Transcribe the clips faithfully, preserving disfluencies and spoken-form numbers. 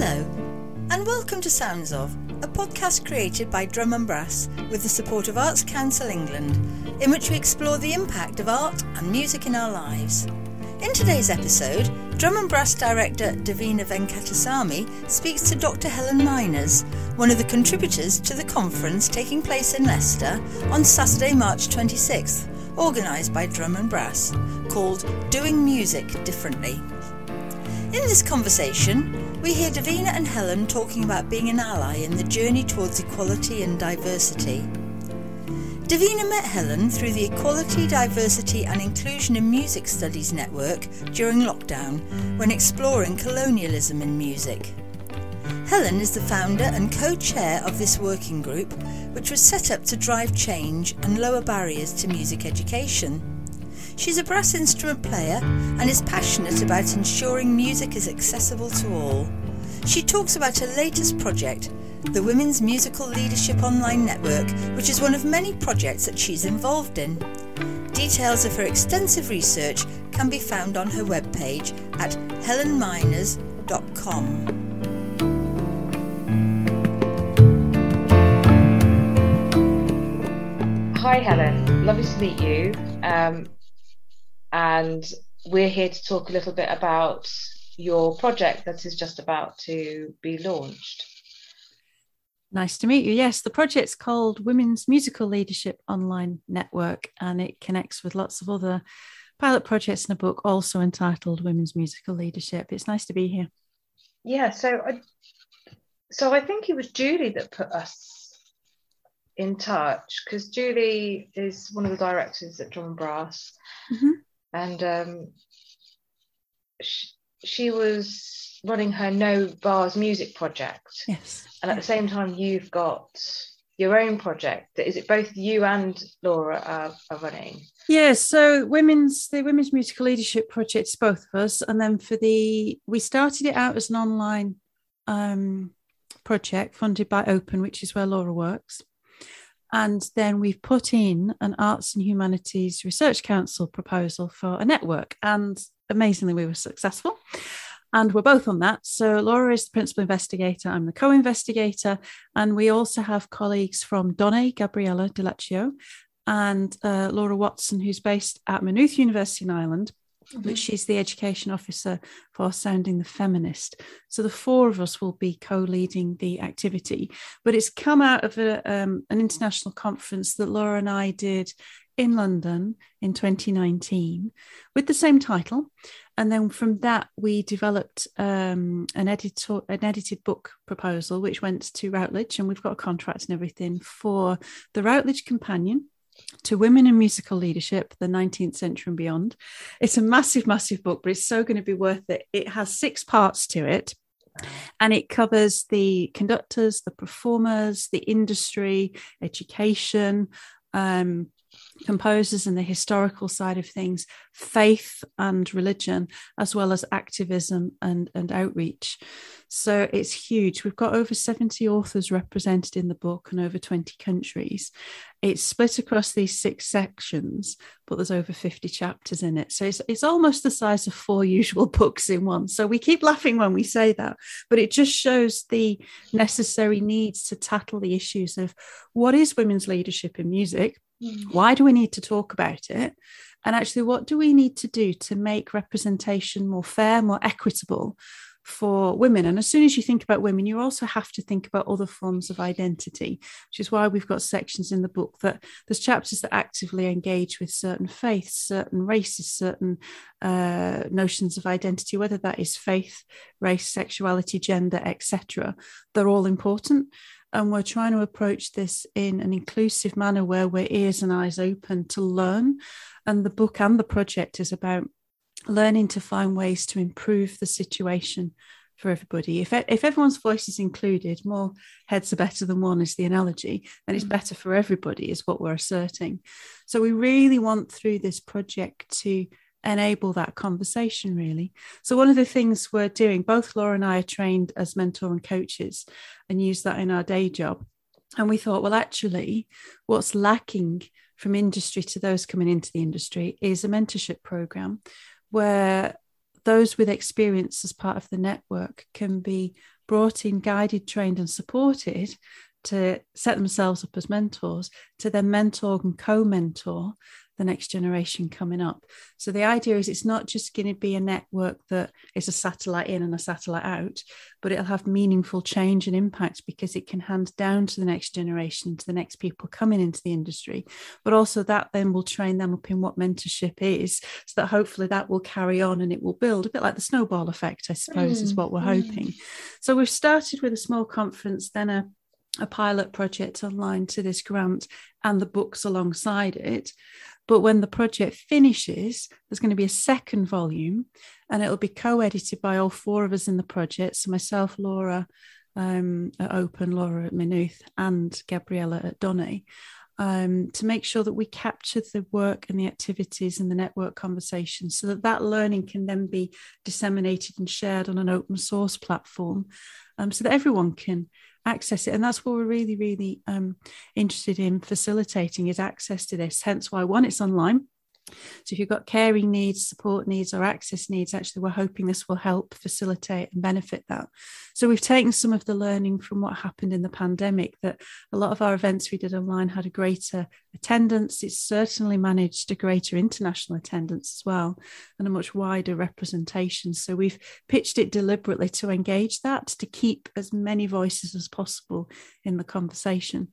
Hello, and welcome to Sounds Of, a podcast created by Drum and Brass with the support of Arts Council England, in which we explore the impact of art and music in our lives. In today's episode, Drum and Brass director Davina Venkatasamy speaks to Doctor Helen Miners, one of the contributors to the conference taking place in Leicester on Saturday, March twenty-sixth, organised by Drum and Brass, called Doing Music Differently. In this conversation, we hear Davina and Helen talking about being an ally in the journey towards equality and diversity. Davina met Helen through the Equality, Diversity and Inclusion in Music Studies network during lockdown, when exploring colonialism in music. Helen is the founder and co-chair of this working group, which was set up to drive change and lower barriers to music education. She's a brass instrument player and is passionate about ensuring music is accessible to all. She talks about her latest project, the Women's Musical Leadership Online Network, which is one of many projects that she's involved in. Details of her extensive research can be found on her webpage at helen miners dot com. Hi Helen, lovely to meet you. Um, and we're here to talk a little bit about your project that is just about to be launched. Nice to meet you. Yes, the project's called Women's Musical Leadership Online Network, and it connects with lots of other pilot projects in a book also entitled Women's Musical Leadership. It's nice to be here. Yeah, so I, so I think it was Julie that put us in touch, because Julie is one of the directors at Drum and Brass. Mm-hmm. And um, she, she was running her No Bars music project. Yes. And at the same time, you've got your own project. Is it both you and Laura are, are running? Yeah, so women's the Women's Musical Leadership Project is both of us. And then for the, we started it out as an online um, project funded by Open, which is where Laura works. And then we've put in an Arts and Humanities Research Council proposal for a network. And amazingly, we were successful. And we're both on that. So Laura is the principal investigator. I'm the co-investigator. And we also have colleagues from Donne, Gabriella Delaccio, and uh, Laura Watson, who's based at Maynooth University in Ireland, mm-hmm. which she's the education officer for Sounding the Feminist. So the four of us will be co-leading the activity. But it's come out of a, um, an international conference that Laura and I did in London in twenty nineteen with the same title. And then from that, we developed um, an, editor, an edited book proposal, which went to Routledge, and we've got a contract and everything for the Routledge Companion to Women in Musical Leadership, the nineteenth Century and Beyond. It's a massive, massive book, but it's so going to be worth it. It has six parts to it, and it covers the conductors, the performers, the industry, education, um, composers and the historical side of things, faith and religion, as well as activism and, and outreach. So it's huge. We've got over seventy authors represented in the book and over twenty countries. It's split across these six sections, but there's over fifty chapters in it. So it's, it's almost the size of four usual books in one. So we keep laughing when we say that, but it just shows the necessary needs to tackle the issues of what is women's leadership in music? Why do we need to talk about it? And actually, what do we need to do to make representation more fair, more equitable for women? And as soon as you think about women, you also have to think about other forms of identity, which is why we've got sections in the book that there's chapters that actively engage with certain faiths, certain races, certain uh, notions of identity, whether that is faith, race, sexuality, gender, et cetera. They're all important. And we're trying to approach this in an inclusive manner where we're ears and eyes open to learn. And the book and the project is about learning to find ways to improve the situation for everybody. If, if everyone's voice is included, more heads are better than one is the analogy, and it's better for everybody is what we're asserting. So we really want through this project to enable that conversation, really. So one of the things we're doing, both Laura and I are trained as mentor and coaches and use that in our day job. And we thought, well, actually, what's lacking from industry to those coming into the industry is a mentorship program where those with experience as part of the network can be brought in, guided, trained and supported to set themselves up as mentors, to then mentor and co-mentor the next generation coming up. So the idea is it's not just going to be a network that is a satellite in and a satellite out, but it'll have meaningful change and impact because it can hand down to the next generation, to the next people coming into the industry. But also that then will train them up in what mentorship is, so that hopefully that will carry on and it will build, a bit like the snowball effect, I suppose, mm. is what we're mm. hoping. So we've started with a small conference, then a a pilot project online to this grant and the books alongside it. But when the project finishes, there's going to be a second volume and it'll be co-edited by all four of us in the project. So myself, Laura um, at Open, Laura at Maynooth and Gabriella at Donny, um, to make sure that we capture the work and the activities and the network conversations so that that learning can then be disseminated and shared on an open source platform um, so that everyone can access it. And that's what we're really, really um, interested in facilitating, is access to this. Hence why, one, it's online. So if you've got caring needs, support needs or access needs, actually we're hoping this will help facilitate and benefit that. So we've taken some of the learning from what happened in the pandemic, that a lot of our events we did online had a greater attendance. It's certainly managed a greater international attendance as well, and a much wider representation. So we've pitched it deliberately to engage that, to keep as many voices as possible in the conversation.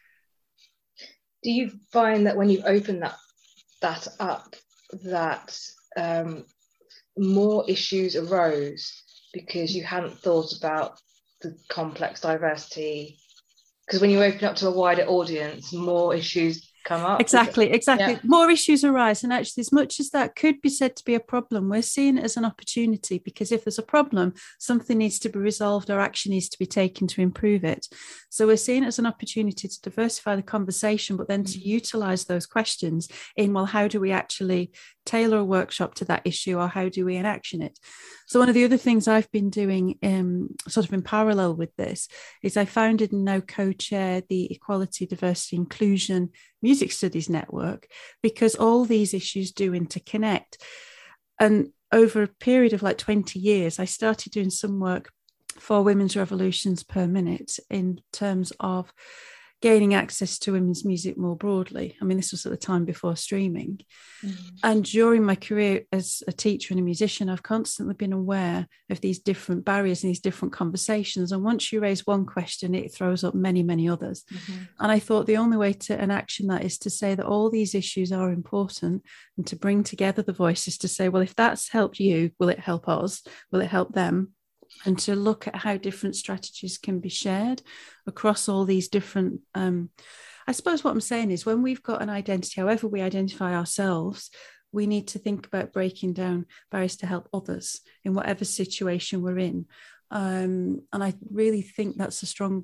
Do you find that when you open that that up, that um, more issues arose because you hadn't thought about the complex diversity? Because when you open up to a wider audience, more issues come up. Exactly, exactly. Yeah. More issues arise. And actually, as much as that could be said to be a problem, we're seeing it as an opportunity, because if there's a problem, something needs to be resolved or action needs to be taken to improve it. So we're seeing it as an opportunity to diversify the conversation, but then to utilise those questions in, well, how do we actually tailor a workshop to that issue, or how do we enaction it? So one of the other things I've been doing um, sort of in parallel with this is I founded and now co-chair the Equality, Diversity, Inclusion Music Studies Network, because all these issues do interconnect. And over a period of like twenty years, I started doing some work for Women's Revolutions Per Minute in terms of gaining access to women's music more broadly. I mean, this was at the time before streaming. Mm-hmm. And during my career as a teacher and a musician, I've constantly been aware of these different barriers and these different conversations. And once you raise one question, it throws up many, many others. Mm-hmm. And I thought the only way to enact that is to say that all these issues are important, and to bring together the voices to say, well, if that's helped you, will it help us? Will it help them? And to look at how different strategies can be shared across all these different, um, I suppose what I'm saying is, when we've got an identity, however we identify ourselves, we need to think about breaking down barriers to help others in whatever situation we're in. Um, and I really think that's a strong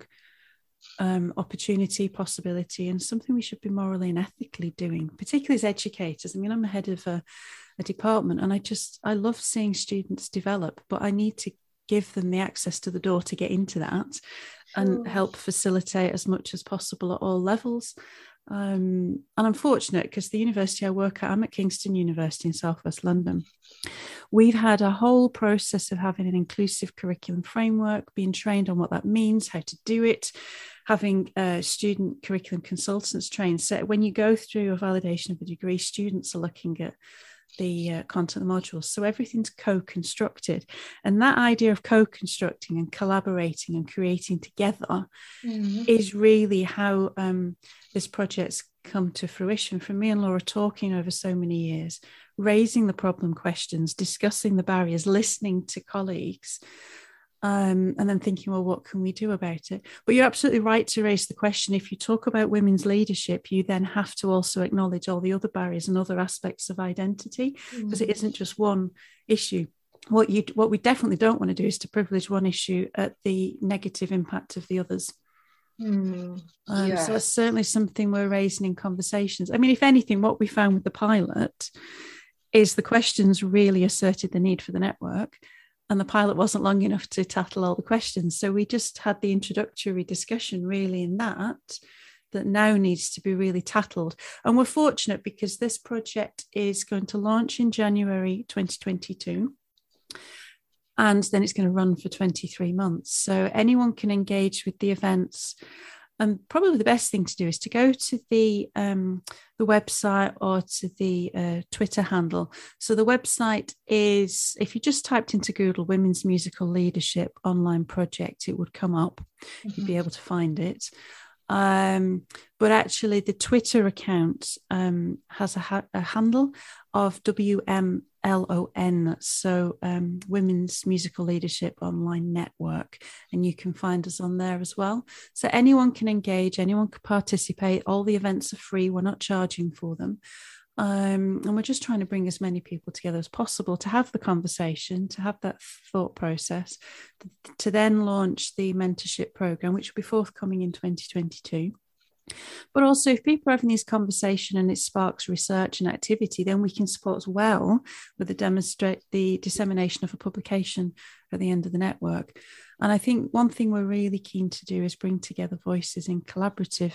um, opportunity, possibility, and something we should be morally and ethically doing, particularly as educators. I mean, I'm the head of a, a department, and I just, I love seeing students develop, but I need to give them the access to the door to get into that. Sure. And help facilitate as much as possible at all levels. Um, and I'm fortunate because the university I work at, I'm at Kingston University in Southwest London. We've had a whole process of having an inclusive curriculum framework, being trained on what that means, how to do it, having uh, student curriculum consultants trained. So when you go through a validation of a degree, students are looking at the uh, content of the modules. So everything's co-constructed. And that idea of co-constructing and collaborating and creating together mm-hmm. is really how um, this project's come to fruition. From me and Laura talking over so many years, raising the problem questions, discussing the barriers, listening to colleagues, Um, and then thinking, well, what can we do about it? But you're absolutely right to raise the question. If you talk about women's leadership, you then have to also acknowledge all the other barriers and other aspects of identity, because mm. it isn't just one issue. What you, what we definitely don't want to do is to privilege one issue at the negative impact of the others. Mm. Um, yes. So it's certainly something we're raising in conversations. I mean, if anything, what we found with the pilot is the questions really asserted the need for the network. And the pilot wasn't long enough to tackle all the questions. So we just had the introductory discussion really in that, that now needs to be really tackled. And we're fortunate because this project is going to launch in January twenty twenty-two. and then it's going to run for twenty-three months. So anyone can engage with the events. And probably the best thing to do is to go to the um, the website or to the uh, Twitter handle. So the website is, if you just typed into Google Women's Musical Leadership Online Project, it would come up. Mm-hmm. You'd be able to find it. Um, but actually the Twitter account um, has a, ha- a handle of W M L O N, so um, Women's Musical Leadership Online Network, and you can find us on there as well. So anyone can engage, anyone can participate. All the events are free, we're not charging for them. Um, and we're just trying to bring as many people together as possible to have the conversation, to have that thought process, to, to then launch the mentorship program, which will be forthcoming in twenty twenty-two. But also, if people are having these conversations and it sparks research and activity, then we can support as well with the demonstrate the dissemination of a publication at the end of the network. And I think one thing we're really keen to do is bring together voices in collaborative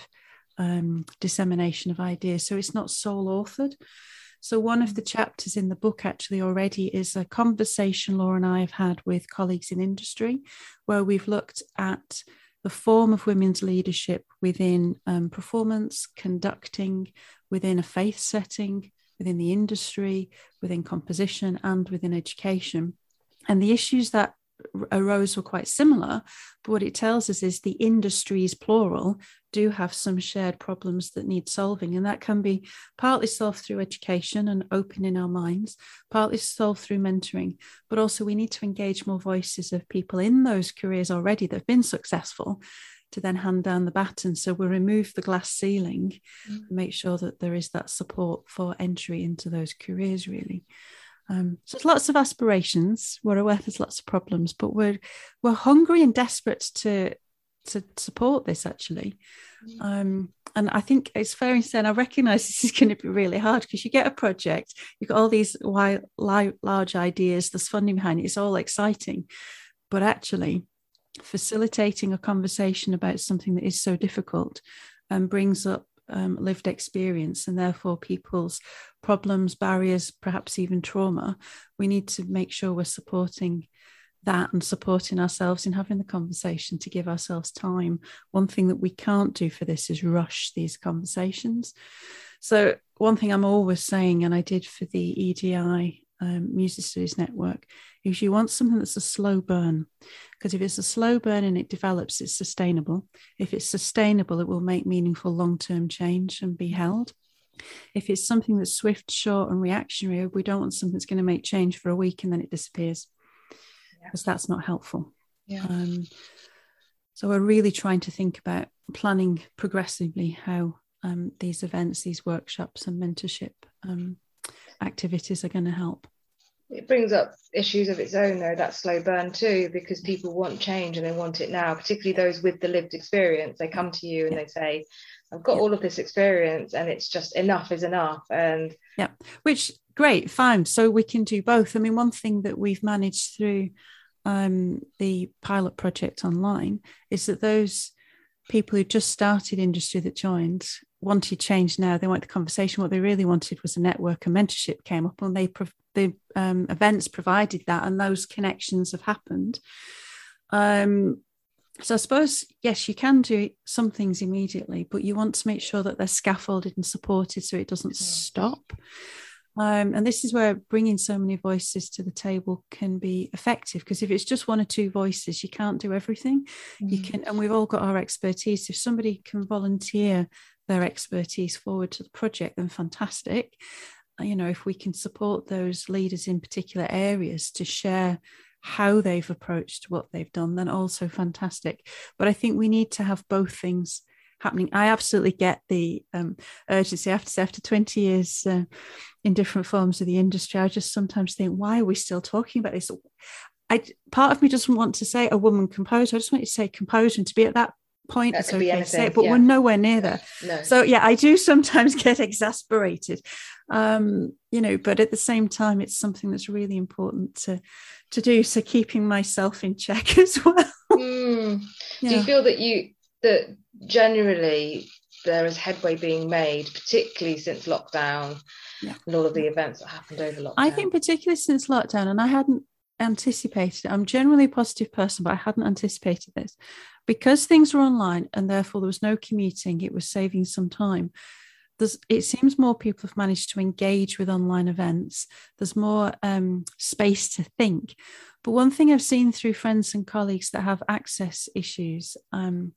um, dissemination of ideas. So it's not sole authored. So one of the chapters in the book actually already is a conversation Laura and I have had with colleagues in industry, where we've looked at the form of women's leadership within um, performance, conducting, within a faith setting, within the industry, within composition, and within education. And the issues that arose were quite similar, but what it tells us is the industries, plural, do have some shared problems that need solving, and that can be partly solved through education and opening our minds, partly solved through mentoring, but also we need to engage more voices of people in those careers already that have been successful to then hand down the baton. So we'll remove the glass ceiling mm. and make sure that there is that support for entry into those careers, really. Um, so there's lots of aspirations. We're aware there's lots of problems, but we're we're hungry and desperate to to support this, actually. Um, and I think it's fair in saying I recognise this is going to be really hard, because you get a project, you've got all these wide, large ideas, there's funding behind it, it's all exciting, but actually facilitating a conversation about something that is so difficult and brings up Um, lived experience, and therefore people's problems, barriers, perhaps even trauma, we need to make sure we're supporting that and supporting ourselves in having the conversation to give ourselves time. One thing that we can't do for this is rush these conversations. So one thing I'm always saying, and I did for the E D I um, Music Studies Network, is you want something that's a slow burn, because if it's a slow burn and it develops, it's sustainable. If it's sustainable, it will make meaningful long-term change and be held. If it's something that's swift, short and reactionary, we don't want something that's going to make change for a week and then it disappears, because yeah. that's not helpful. Yeah. Um, so we're really trying to think about planning progressively how um, these events, these workshops and mentorship um, activities are going to help. It brings up issues of its own, though, that slow burn too, because people want change and they want it now, particularly those with the lived experience. They come to you and yeah. they say, I've got yeah. all of this experience and it's just enough is enough. And yeah, which great, fine. So we can do both. I mean, one thing that we've managed through um, the pilot project online is that those people who just started industry that joined wanted change now. They wanted the conversation. What they really wanted was a network, and mentorship came up, and they pro- the um, events provided that, and those connections have happened. Um, so I suppose, yes, you can do some things immediately, but you want to make sure that they're scaffolded and supported so it doesn't mm-hmm. stop. Um, and this is where bringing so many voices to the table can be effective, because if it's just one or two voices, you can't do everything. Mm-hmm. You can, and we've all got our expertise. If somebody can volunteer their expertise forward to the project, then fantastic. You know, if we can support those leaders in particular areas to share how they've approached what they've done, then also fantastic. But I think we need to have both things happening. I absolutely get the um, urgency. I have to say, after twenty years uh, in different forms of the industry, I just sometimes think, why are we still talking about this? I, part of me doesn't want to say a woman composer. I just want you to say composer, and to be at that point, it's okay to say it, but yeah. we're nowhere near there. No. So yeah, I do sometimes get exasperated, um, you know, but at the same time, it's something that's really important to to do. So keeping myself in check as well. Mm. Yeah. Do you feel that you that generally there is headway being made, particularly since lockdown yeah. and all of the events that happened over lockdown? I think particularly since lockdown, and I hadn't anticipated it. I'm generally a positive person, but I hadn't anticipated this. Because things were online and therefore there was no commuting, it was saving some time. There's, it seems more people have managed to engage with online events. There's more um, space to think. But one thing I've seen through friends and colleagues that have access issues um,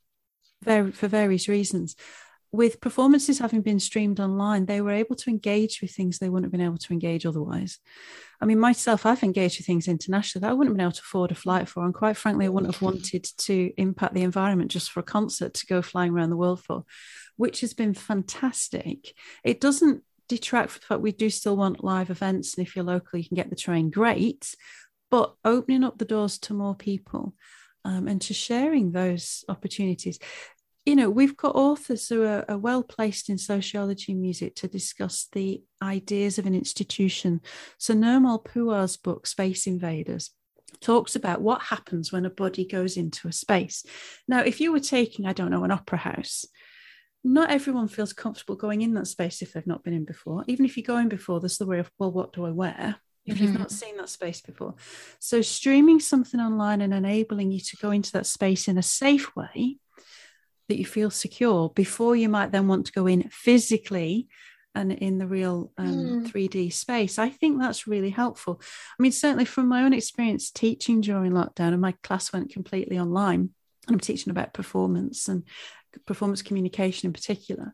very, for various reasons, with performances having been streamed online, they were able to engage with things they wouldn't have been able to engage otherwise. I mean, myself, I've engaged with things internationally that I wouldn't have been able to afford a flight for. And quite frankly, I wouldn't have wanted to impact the environment just for a concert to go flying around the world for, which has been fantastic. It doesn't detract from the fact we do still want live events. And if you're local, you can get the train, great. But opening up the doors to more people um, and to sharing those opportunities. You know, we've got authors who are, are well placed in sociology and music to discuss the ideas of an institution. So Nirmal Puar's book, Space Invaders, talks about what happens when a body goes into a space. Now, if you were taking, I don't know, an opera house, not everyone feels comfortable going in that space if they've not been in before. Even if you go in before, there's the worry of, well, what do I wear? If mm-hmm. you've not seen that space before. So streaming something online and enabling you to go into that space in a safe way that you feel secure before you might then want to go in physically and in the real um, mm. three D space. I think that's really helpful. I mean, certainly from my own experience teaching during lockdown, and my class went completely online, and I'm teaching about performance and performance communication in particular.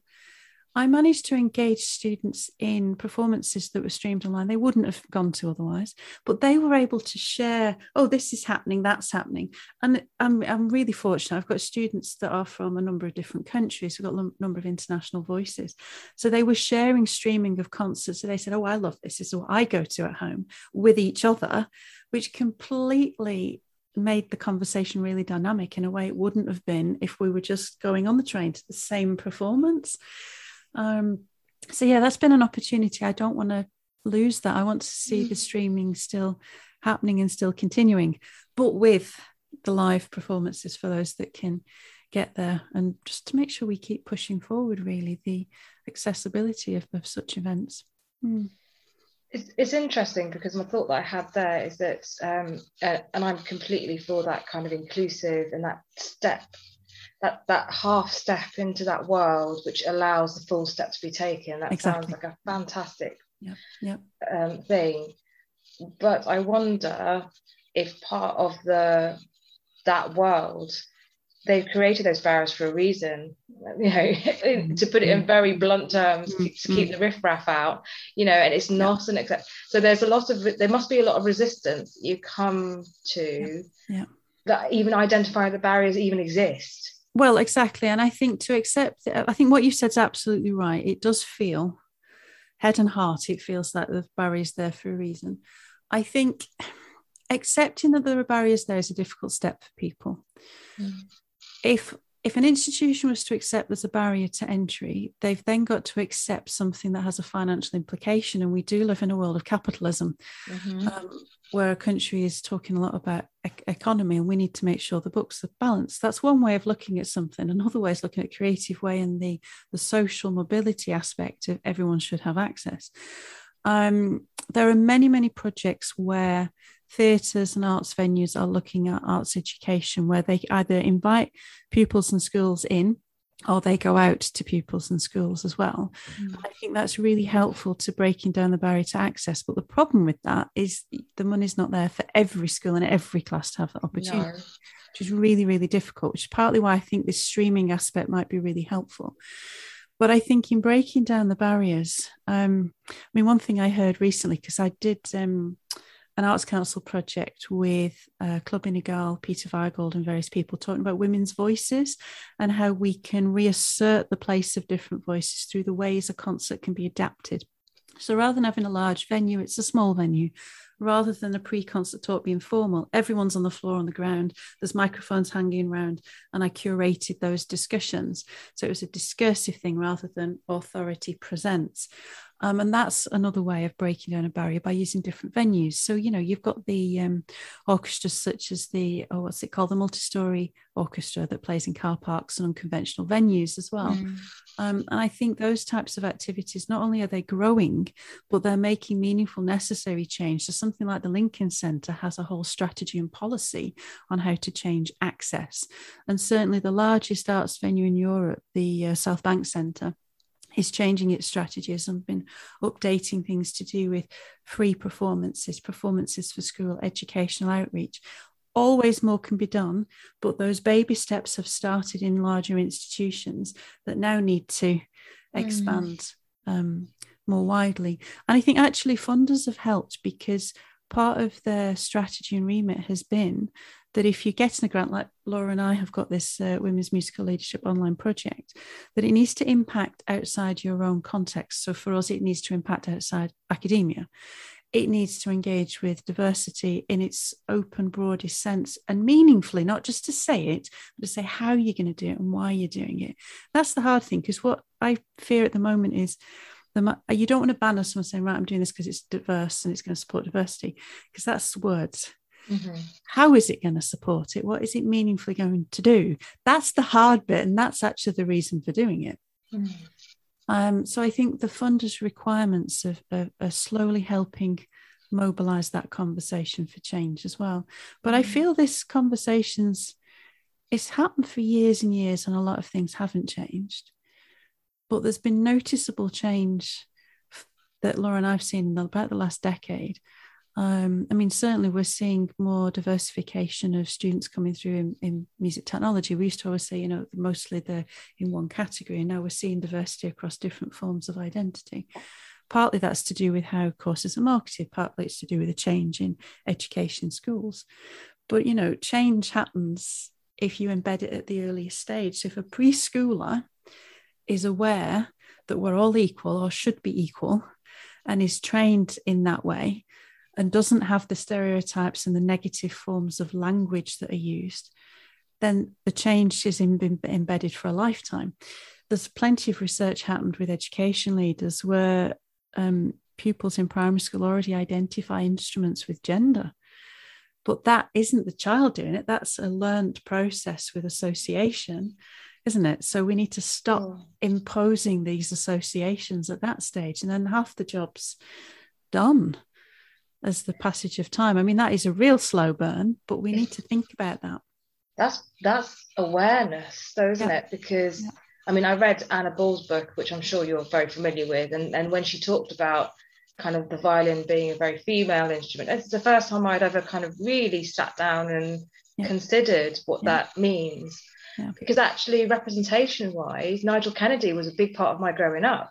I managed to engage students in performances that were streamed online they wouldn't have gone to otherwise, but they were able to share, oh, this is happening, that's happening. And I'm, I'm really fortunate. I've got students that are from a number of different countries. We've got a number of international voices. So they were sharing streaming of concerts. So they said, oh, I love this. This is what I go to at home with each other, which completely made the conversation really dynamic in a way it wouldn't have been if we were just going on the train to the same performance. Um, so yeah, that's been an opportunity. I don't want to lose that. I want to see mm. the streaming still happening and still continuing, but with the live performances for those that can get there, and just to make sure we keep pushing forward really the accessibility of, of such events. Mm. It's, it's interesting because my thought that I had there is that, um, uh, and I'm completely for that kind of inclusive and that step That, that half step into that world, which allows the full step to be taken. That exactly. sounds like a fantastic yep. Yep. Um, thing. But I wonder if part of the that world, they've created those barriers for a reason, you know, to put it in very blunt terms, mm-hmm. to keep the riffraff out, you know, and it's not an accept. So there's a lot of, there must be a lot of resistance you come to yeah. Yeah. that even identify the barriers even exist. Well, exactly. And I think to accept, I think what you said is absolutely right. It does feel, head and heart, it feels like the barriers there for a reason. I think accepting that there are barriers there is a difficult step for people. Mm. If if an institution was to accept there's a barrier to entry, they've then got to accept something that has a financial implication. And we do live in a world of capitalism, mm-hmm. um, where a country is talking a lot about e- economy, and we need to make sure the books are balanced. That's one way of looking at something. Another way is looking at a creative way and the, the social mobility aspect of everyone should have access. Um, there are many, many projects where theatres and arts venues are looking at arts education, where they either invite pupils and schools in, or they go out to pupils and schools as well. Mm. I think that's really helpful to breaking down the barrier to access. But the problem with that is the money's not there for every school and every class to have that opportunity, no. which is really, really difficult, which is partly why I think this streaming aspect might be really helpful. But I think in breaking down the barriers, um, I mean, one thing I heard recently, because I did um, an Arts Council project with uh, Club Inigal, Peter Weigold and various people talking about women's voices and how we can reassert the place of different voices through the ways a concert can be adapted. So rather than having a large venue, it's a small venue. Rather than a pre-concert talk being formal, everyone's on the floor on the ground, there's microphones hanging around, and I curated those discussions. So it was a discursive thing rather than authority presents. Um, and that's another way of breaking down a barrier by using different venues. So, you know, you've got the um, orchestras such as the, oh, what's it called? The multi-story orchestra that plays in car parks and unconventional venues as well. Mm. Um, and I think those types of activities, not only are they growing, but they're making meaningful, necessary change. So something like the Lincoln Centre has a whole strategy and policy on how to change access. And certainly the largest arts venue in Europe, the uh, South Bank Centre, is changing its strategies and been updating things to do with free performances, performances for school, educational outreach. Always more can be done, but those baby steps have started in larger institutions that now need to expand mm. um, more widely. And I think actually funders have helped, because part of their strategy and remit has been that if you're getting a grant, like Laura and I have got this uh, Women's Musical Leadership online project, that it needs to impact outside your own context. So for us, it needs to impact outside academia. It needs to engage with diversity in its open, broadest sense, and meaningfully, not just to say it, but to say how you're going to do it and why you're doing it. That's the hard thing, because what I fear at the moment is the, you don't want to banner someone saying, right, I'm doing this because it's diverse and it's going to support diversity, because that's words. Mm-hmm. How is it going to support it? What is it meaningfully going to do? That's the hard bit, and that's actually the reason for doing it. Mm-hmm. Um, so I think the funders' requirements are, are, are slowly helping mobilise that conversation for change as well. But mm-hmm. I feel this conversation's, it's happened for years and years, and a lot of things haven't changed. But there's been noticeable change that Laura and I've seen in about the last decade. Um, I mean, certainly we're seeing more diversification of students coming through in, in music technology. We used to always say, you know, mostly they're in one category, and now we're seeing diversity across different forms of identity. Partly that's to do with how courses are marketed, partly it's to do with a change in education schools. But, you know, change happens if you embed it at the earliest stage. So if a preschooler is aware that we're all equal or should be equal and is trained in that way, and doesn't have the stereotypes and the negative forms of language that are used, then the change is in, in, embedded for a lifetime. There's plenty of research happened with education leaders where um, pupils in primary school already identify instruments with gender. But that isn't the child doing it. That's a learned process with association, isn't it? So we need to stop oh. imposing these associations at that stage. And then half the job's done as the passage of time. I mean, that is a real slow burn, but we need to think about that. That's that's awareness, though, isn't yeah. it? Because, yeah. I mean, I read Anna Ball's book, which I'm sure you're very familiar with, and, and when she talked about kind of the violin being a very female instrument, it's the first time I'd ever kind of really sat down and yeah. considered what yeah. that means. Yeah. Because actually, representation-wise, Nigel Kennedy was a big part of my growing up.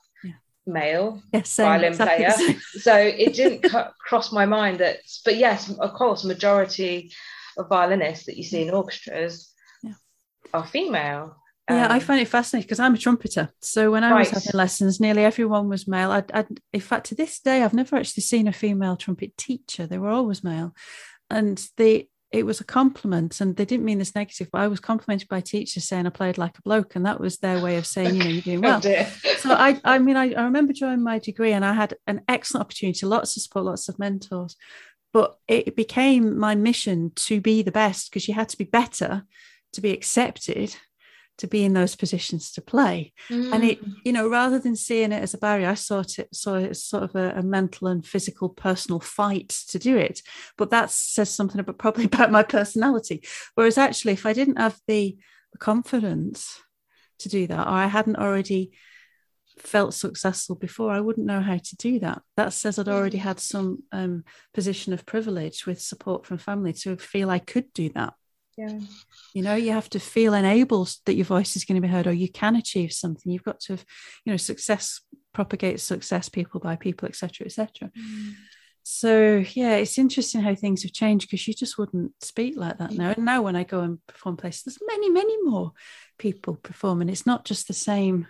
Male yes, same, violin exactly player, so it didn't cu- cross my mind that, but yes, of course, majority of violinists that you see in orchestras yeah. are female. Yeah, um, I find it fascinating because I'm a trumpeter, so when I right. was having lessons, nearly everyone was male. I'd, I'd, in fact, to this day, I've never actually seen a female trumpet teacher. They were always male, and they it was a compliment, and they didn't mean this negative, but I was complimented by teachers saying I played like a bloke, and that was their way of saying, you know, you're doing well. oh so I, I mean, I, I remember during my degree, and I had an excellent opportunity, lots of support, lots of mentors, but it became my mission to be the best, because you had to be better to be accepted, to be in those positions to play. Mm. And it, you know, rather than seeing it as a barrier, I saw it, saw it as sort of a, a mental and physical personal fight to do it. But that says something about probably about my personality. Whereas actually, if I didn't have the, the confidence to do that, or I hadn't already felt successful before, I wouldn't know how to do that. That says I'd already had some um, position of privilege with support from family to feel I could do that. Yeah. You know, you have to feel enabled that your voice is going to be heard, or you can achieve something. You've got to have, you know, success propagates success, people by people, et cetera, et cetera. Mm. So, yeah, it's interesting how things have changed, because you just wouldn't speak like that now. And now when I go and perform places, there's many, many more people performing. It's not just the same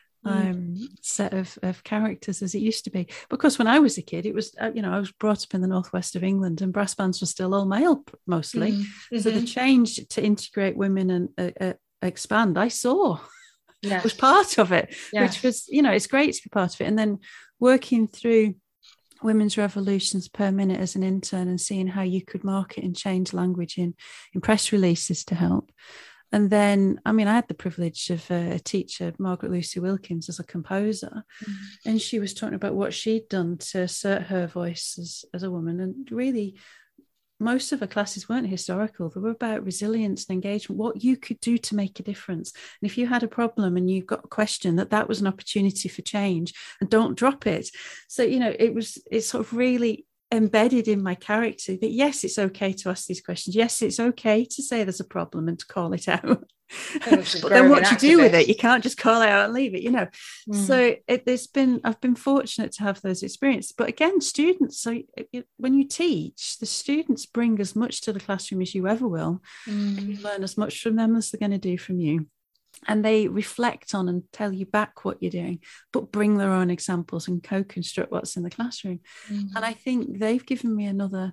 um, set of, of characters as it used to be. Because when I was a kid, it was, uh, you know, I was brought up in the northwest of England, and brass bands were still all male mostly. Mm-hmm. So the change to integrate women and uh, uh, expand, I saw. yes. was part of it, yes. which was, you know, it's great to be part of it. And then working through Women's Revolutions Per Minute as an intern and seeing how you could market and change language in, in press releases to help. And then, I mean, I had the privilege of uh, a teacher, Margaret Lucy Wilkins, as a composer, mm. and she was talking about what she'd done to assert her voice as, as a woman. And really, most of her classes weren't historical. They were about resilience and engagement, what you could do to make a difference. And if you had a problem and you got a question, that that was an opportunity for change, and don't drop it. So, you know, it was, it's sort of really embedded in my character that, yes, it's okay to ask these questions. Yes, it's okay to say there's a problem and to call it out. But then what do you do with it? You can't just call it out and leave it, you know. Mm. So it, there's been, I've been fortunate to have those experiences. But again, students, so it, when you teach, the students bring as much to the classroom as you ever will. Mm. And you learn as much from them as they're going to do from you. And they reflect on and tell you back what you're doing, but bring their own examples and co-construct what's in the classroom. Mm-hmm. And I think they've given me another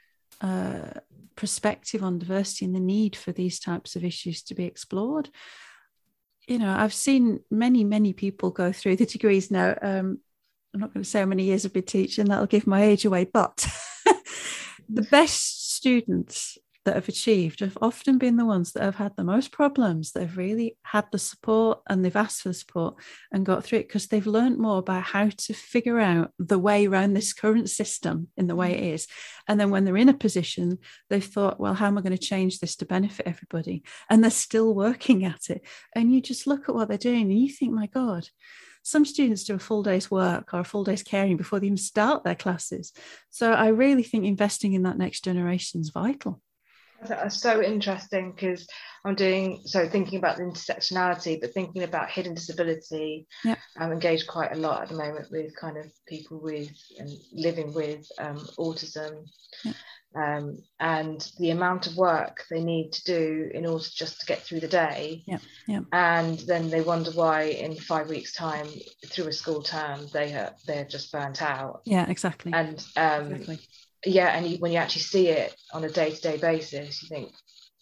uh, perspective on diversity and the need for these types of issues to be explored. You know, I've seen many, many people go through the degrees now. Um, I'm not going to say how many years I've been teaching, that'll give my age away, but the best students that have achieved have often been the ones that have had the most problems, that have really had the support and they've asked for the support and got through it, because they've learned more about how to figure out the way around this current system in the way it is. And then when they're in a position, they've thought, well, how am I going to change this to benefit everybody? And they're still working at it. And you just look at what they're doing and you think, my God, some students do a full day's work or a full day's caring before they even start their classes. So I really think investing in that next generation is vital. That's so interesting, because I'm doing, so thinking about the intersectionality, but thinking about hidden disability. Yeah. I'm engaged quite a lot at the moment with kind of people with and living with um, autism. Yeah. Um, and the amount of work they need to do in order just to get through the day. Yeah. Yeah. And then they wonder why in five weeks' time through a school term they are, they're just burnt out. Yeah, exactly. And um, exactly. Yeah, and you, when you actually see it on a day-to-day basis, you think,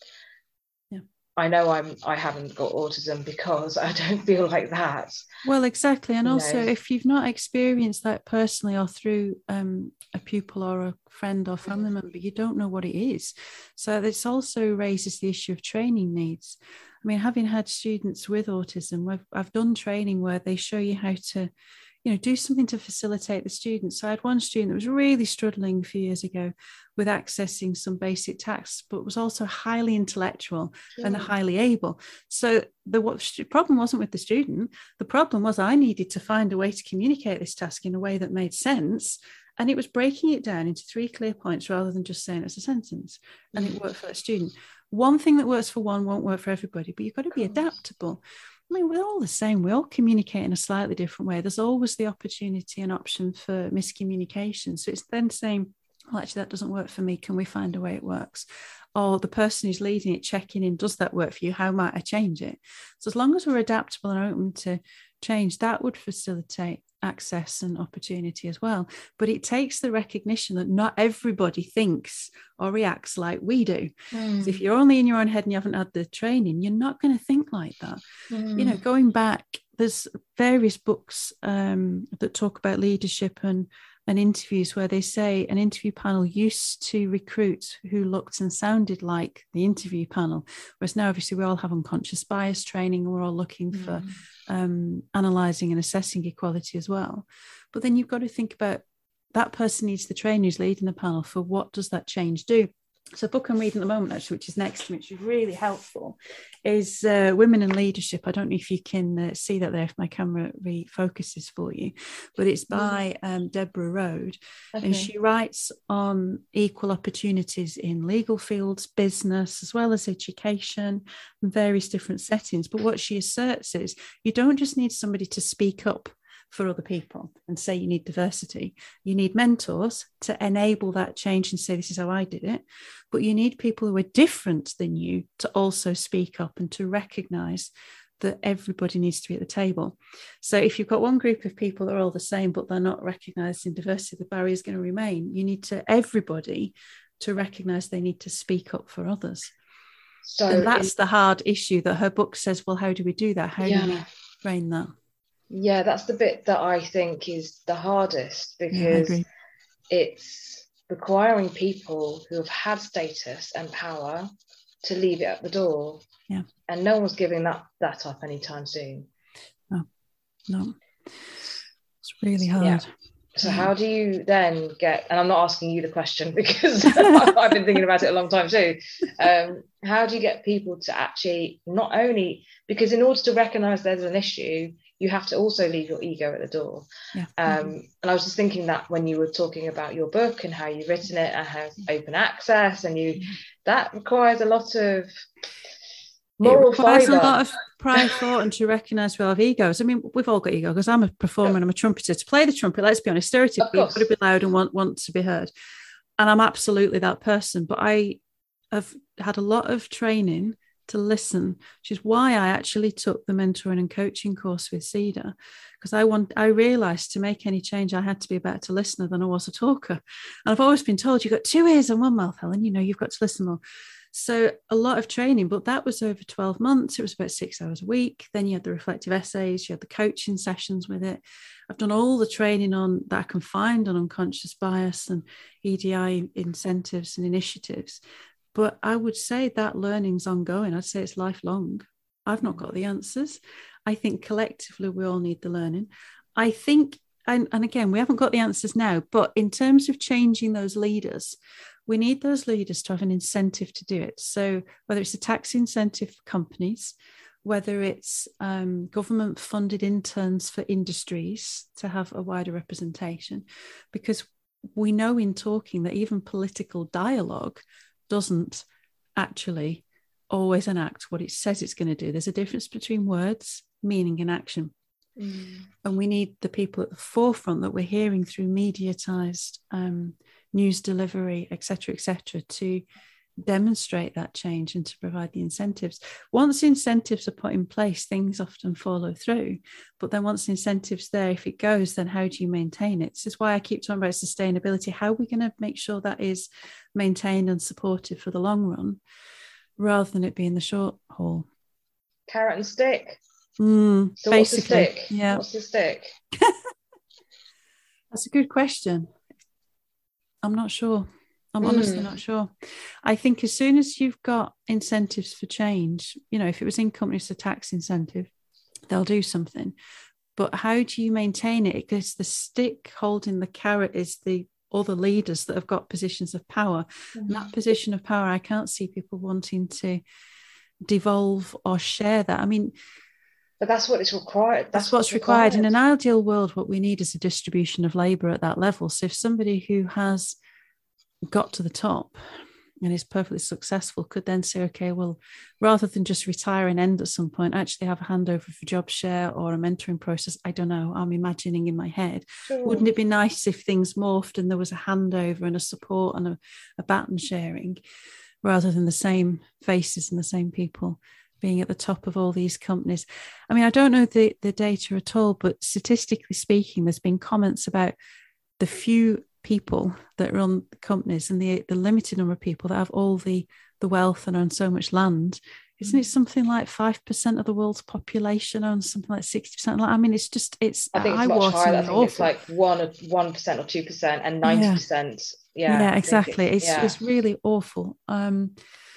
yeah, I know I'm I haven't got autism because I don't feel like that. Well, exactly. And you also, know. If you've not experienced that personally or through um, a pupil or a friend or family mm-hmm. member, you don't know what it is. So this also raises the issue of training needs. I mean, having had students with autism, I've, I've done training where they show you how to, you know, do something to facilitate the students. So I had one student that was really struggling a few years ago with accessing some basic tasks, but was also highly intellectual sure. and highly able. So the what, problem wasn't with the student. The problem was I needed to find a way to communicate this task in a way that made sense. And it was breaking it down into three clear points rather than just saying it as a sentence. And mm. it worked for that student. One thing that works for one won't work for everybody, but you've got to be adaptable. I mean, we're all the same. We all communicate in a slightly different way. There's always the opportunity and option for miscommunication. So it's then saying, well, actually, that doesn't work for me. Can we find a way it works? Or the person who's leading it, checking in, does that work for you? How might I change it? So as long as we're adaptable and open to change, that would facilitate access and opportunity as well. But it takes the recognition that not everybody thinks or reacts like we do. Mm. So if you're only in your own head and you haven't had the training, you're not going to think like that. Mm. You know, going back, there's various books um, that talk about leadership and and interviews where they say an interview panel used to recruit who looked and sounded like the interview panel, whereas now obviously we all have unconscious bias training and we're all looking mm. for um, analysing and assessing equality as well. But then you've got to think about that person needs the trainer who's leading the panel for what does that change do. So a book I'm reading at the moment, actually, which is next to me, which is really helpful, is uh, Women in Leadership. I don't know if you can uh, see that there, if my camera refocuses for you, but it's by um, Deborah Rode. Okay. And she writes on equal opportunities in legal fields, business, as well as education, and various different settings. But what she asserts is you don't just need somebody to speak up for other people and say you need diversity. You need mentors to enable that change and say, this is how I did it. But you need people who are different than you to also speak up and to recognize that everybody needs to be at the table. So if you've got one group of people that are all the same, but they're not recognized in diversity, the barrier is going to remain. You need to everybody to recognize they need to speak up for others. So and that's it, the hard issue that her book says, well, how do we do that? How yeah. do we rein that. Yeah, that's the bit that I think is the hardest, because yeah, it's requiring people who have had status and power to leave it at the door. Yeah. And no one's giving that, that up anytime soon. No, no. It's really hard. Yeah. So yeah. How do you then get, and I'm not asking you the question because I've been thinking about it a long time too. Um, how do you get people to actually not only, because in order to recognise there's an issue, you have to also leave your ego at the door. Yeah. Um, mm-hmm. And I was just thinking that when you were talking about your book and how you've written it and how open access, and you, that requires a lot of moral fibre. a lot of prior thought and to recognise we all have egos. I mean, we've all got ego, because I'm a performer yeah. and I'm a trumpeter. To play the trumpet, let's be honest, stereotypically, you've got to be loud and want, want to be heard. And I'm absolutely that person. But I have had a lot of training to listen, which is why I actually took the mentoring and coaching course with Cedar, because I want I realised to make any change I had to be a better listener than I was a talker. And I've always been told, you've got two ears and one mouth, Helen, you know, you've got to listen more. So a lot of training, but that was over twelve months. It was about six hours a week. Then you had the reflective essays, you had the coaching sessions with it. I've done all the training on that I can find on unconscious bias and E D I incentives and initiatives. But I would say that learning's ongoing. I'd say it's lifelong. I've not got the answers. I think collectively we all need the learning. I think, and, and again, we haven't got the answers now, but in terms of changing those leaders, we need those leaders to have an incentive to do it. So whether it's a tax incentive for companies, whether it's um, government funded interns for industries to have a wider representation, because we know in talking that even political dialogue doesn't actually always enact what it says it's going to do. There's a difference between words, meaning and action. Mm. And we need the people at the forefront that we're hearing through mediatized um, news delivery, et cetera, et cetera, to demonstrate that change and to provide the incentives. Once incentives are put in place, things often follow through. But then once the incentives there, if it goes, then how do you maintain it? This is why I keep talking about sustainability. How are we going to make sure that is maintained and supported for the long run, rather than it being the short haul? Carrot and stick. Mm, so basically, what's the stick? Yeah. What's the stick? That's a good question. I'm not sure. I'm honestly mm. not sure. I think as soon as you've got incentives for change, you know, if it was in companies, a tax incentive, they'll do something. But how do you maintain it? Because the stick holding the carrot is the other leaders that have got positions of power. Mm. And that position of power, I can't see people wanting to devolve or share that. I mean, but that's what is required. That's, that's what's, what's required. required. In an ideal world, what we need is a distribution of labour at that level. So if somebody who has got to the top and is perfectly successful could then say, okay, well, rather than just retire and end at some point, actually have a handover for job share or a mentoring process. I don't know. I'm imagining in my head. Sure. Wouldn't it be nice if things morphed and there was a handover and a support and a, a baton sharing, rather than the same faces and the same people being at the top of all these companies? I mean, I don't know the, the data at all, but statistically speaking, there's been comments about the few people that run companies and the, the limited number of people that have all the, the wealth and own so much land. Isn't it something like five percent of the world's population owns something like sixty percent? I mean, it's just, it's I think it's much higher. I think awful. It's like one or one percent or two percent and ninety percent. Yeah, yeah, yeah exactly. It's, yeah. it's really awful. Um,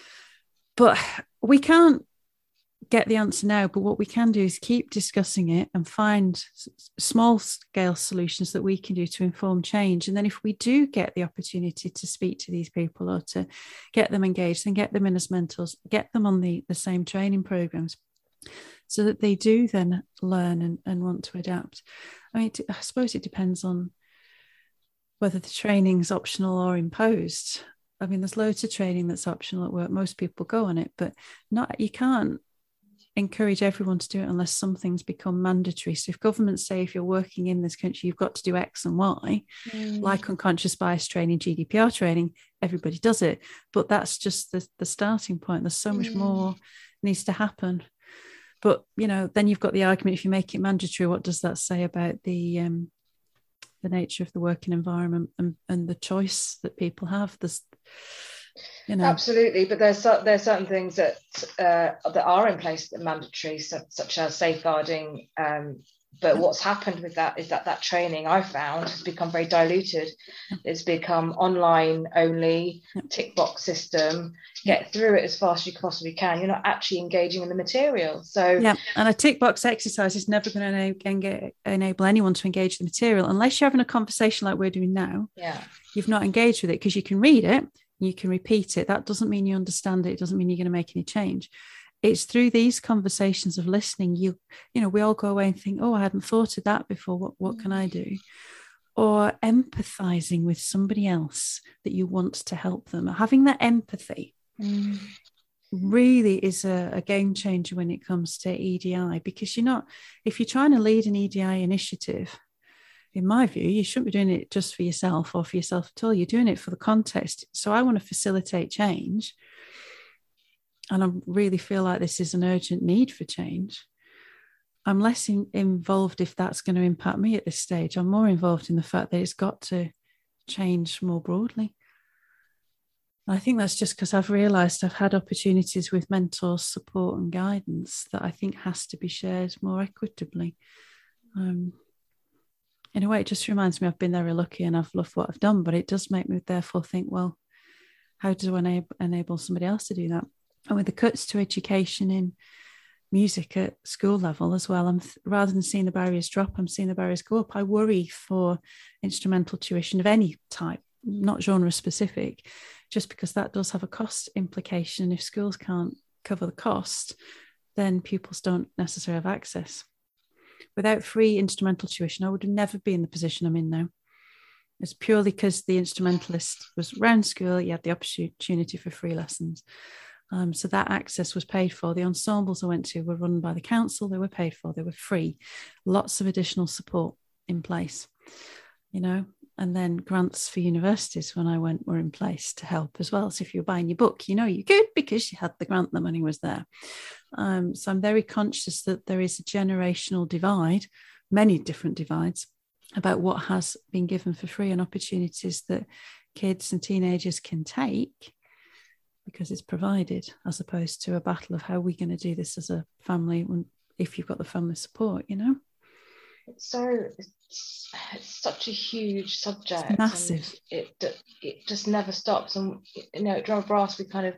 but we can't get the answer now, but what we can do is keep discussing it and find small scale solutions that we can do to inform change. And then if we do get the opportunity to speak to these people or to get them engaged and get them in as mentors, get them on the, the same training programs so that they do then learn and, and want to adapt. I mean, I suppose it depends on whether the training's optional or imposed. I mean, there's loads of training that's optional at work. Most people go on it, but not, you can't encourage everyone to do it unless some things become mandatory. So if governments say, if you're working in this country, you've got to do X and Y, mm. like unconscious bias training, G D P R training, everybody does it. But that's just the, the starting point. There's so much mm. more needs to happen. But, you know, then you've got the argument, if you make it mandatory, what does that say about the um, the nature of the working environment and, and the choice that people have? There's You know? Absolutely, but there's there's certain things that uh, that are in place that are mandatory, such, such as safeguarding. Um, but what's happened with that is that that training, I found, has become very diluted. It's become online only, tick box system. Get through it as fast as you possibly can. You're not actually engaging in the material. So yeah, and a tick box exercise is never going to enable, enable anyone to engage the material unless you're having a conversation like we're doing now. Yeah, you've not engaged with it, because you can read it, you can repeat it. That doesn't mean you understand it. It doesn't mean you're going to make any change. It's through these conversations of listening. You, you know, we all go away and think, oh, I hadn't thought of that before. What, what can I do? Or empathizing with somebody else that you want to help them. Having that empathy mm. really is a, a game changer when it comes to E D I, because you're not, if you're trying to lead an E D I initiative, in my view, you shouldn't be doing it just for yourself or for yourself at all. You're doing it for the context. So I want to facilitate change. And I really feel like this is an urgent need for change. I'm less in, involved if that's going to impact me at this stage. I'm more involved in the fact that it's got to change more broadly. I think that's just because I've realised I've had opportunities with mentors, support and guidance that I think has to be shared more equitably. Um, in a way, it just reminds me I've been very lucky and I've loved what I've done, but it does make me therefore think, well, how do I enable, enable somebody else to do that? And with the cuts to education in music at school level as well, I'm th- rather than seeing the barriers drop, I'm seeing the barriers go up. I worry for instrumental tuition of any type, not genre specific, just because that does have a cost implication. If schools can't cover the cost, then pupils don't necessarily have access. Without free instrumental tuition, I would never be in the position I'm in now. It's purely because the instrumentalist was around school, you had the opportunity for free lessons. Um, so that access was paid for. The ensembles I went to were run by the council. They were paid for. They were free. Lots of additional support in place, you know. And then grants for universities when I went were in place to help as well. So if you're buying your book, you know you could because you had the grant, the money was there. Um, so I'm very conscious that there is a generational divide, many different divides, about what has been given for free and opportunities that kids and teenagers can take because it's provided, as opposed to a battle of how we're going to do this as a family when, if you've got the family support, you know. It's so it's, it's such a huge subject. It's massive. And it it just never stops. And you know, at Drummer Brass, we kind of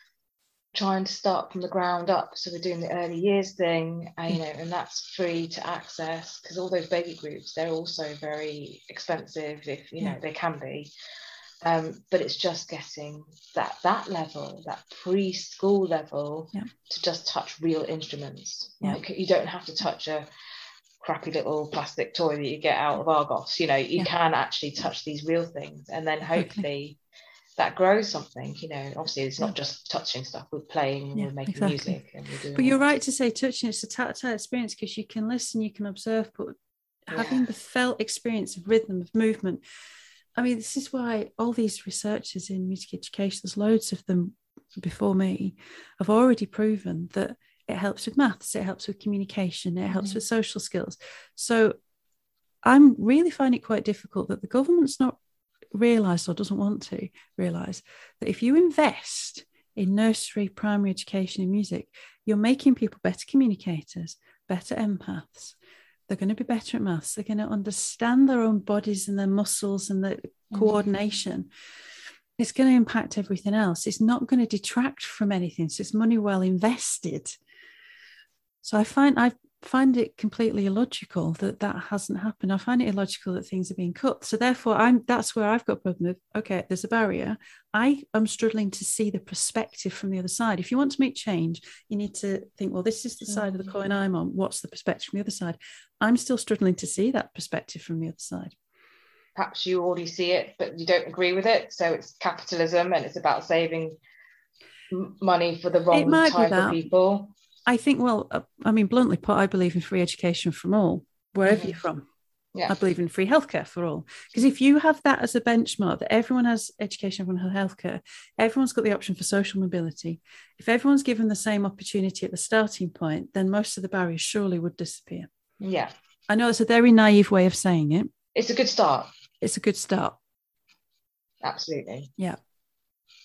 trying to start from the ground up. So we're doing the early years thing, and, you know, and that's free to access because all those baby groups, they're also very expensive. If you know, yeah. they can be. Um, but it's just getting that that level, that preschool level, yeah. to just touch real instruments. Yeah. Like you don't have to touch a crappy little plastic toy that you get out of Argos. You know, you yeah. can actually touch these real things, and then hopefully that grows something. You know, obviously it's not yeah. just touching stuff. We're playing, yeah, we're making exactly. music, and we're doing. But you're right to say touching. It's a tactile experience because you can listen, you can observe, but having yeah. the felt experience of rhythm, of movement. I mean, this is why all these researchers in music education, there's loads of them before me, have already proven that it helps with maths, it helps with communication, it helps mm-hmm. with social skills. So I'm really finding it quite difficult that the government's not realised or doesn't want to realise that if you invest in nursery, primary education in music, you're making people better communicators, better empaths. They're going to be better at maths. They're going to understand their own bodies and their muscles and the mm-hmm. coordination. It's going to impact everything else. It's not going to detract from anything. So it's money well invested. So I find I find it completely illogical that that hasn't happened. I find it illogical that things are being cut. So therefore, I'm that's where I've got a problem with, okay, there's a barrier. I am struggling to see the perspective from the other side. If you want to make change, you need to think, well, this is the side of the coin I'm on. What's the perspective from the other side? I'm still struggling to see that perspective from the other side. Perhaps you already see it, but you don't agree with it. So it's capitalism and it's about saving money for the wrong type of people. I think, well, uh, I mean, bluntly put, I believe in free education from all, wherever mm-hmm. you're from. Yeah. I believe in free healthcare for all. Because if you have that as a benchmark, that everyone has education, everyone has healthcare, everyone's got the option for social mobility. If everyone's given the same opportunity at the starting point, then most of the barriers surely would disappear. Yeah. I know it's a very naive way of saying it. It's a good start. It's a good start. Absolutely. Yeah.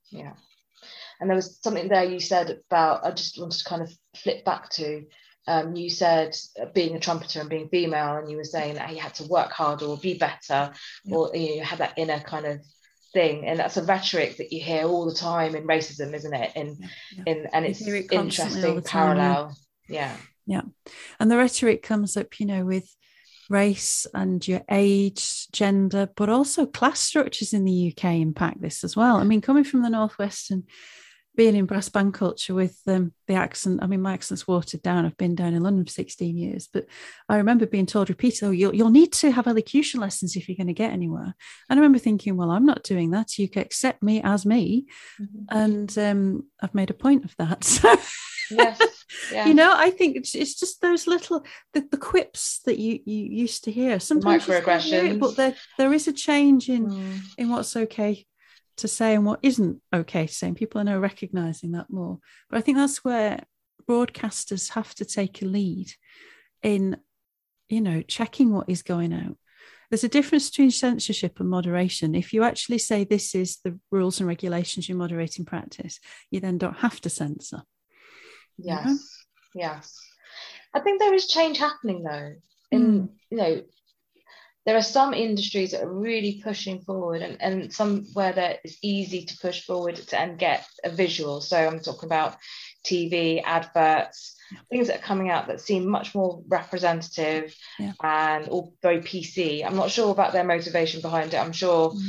yeah. And there was something there you said about, I just wanted to kind of flip back to, um, you said being a trumpeter and being female, and you were saying that you had to work harder or be better, yeah. or you know, you had that inner kind of thing, and that's a rhetoric that you hear all the time in racism, isn't it? In, yeah, yeah. in and it's it interesting parallel. Time, yeah. yeah, yeah. And the rhetoric comes up, you know, with race and your age, gender, but also class structures in the U K impact this as well. I mean, coming from the Northwest and being in brass band culture with um, the accent, I mean, my accent's watered down. I've been down in London for sixteen years, but I remember being told repeatedly, oh, you'll, you'll need to have elocution lessons if you're going to get anywhere. And I remember thinking, well, I'm not doing that. You can accept me as me. Mm-hmm. And um, I've made a point of that. So, yes. Yeah. You know, I think it's, it's just those little, the, the quips that you, you used to hear. Sometimes microaggressions. But there, there is a change in, mm. in what's okay to say and what isn't okay to say, and people are now recognizing that more. But I think that's where broadcasters have to take a lead in, you know, checking what is going out. There's a difference between censorship and moderation. If you actually say this is the rules and regulations you're moderating practice, you then don't have to censor. Yes, you know? Yes. I think there is change happening though. In mm. you know, there are some industries that are really pushing forward, and, and some where that it's easy to push forward to, and get a visual. So I'm talking about T V, adverts, things that are coming out that seem much more representative yeah. and all very P C. I'm not sure about their motivation behind it. I'm sure, mm.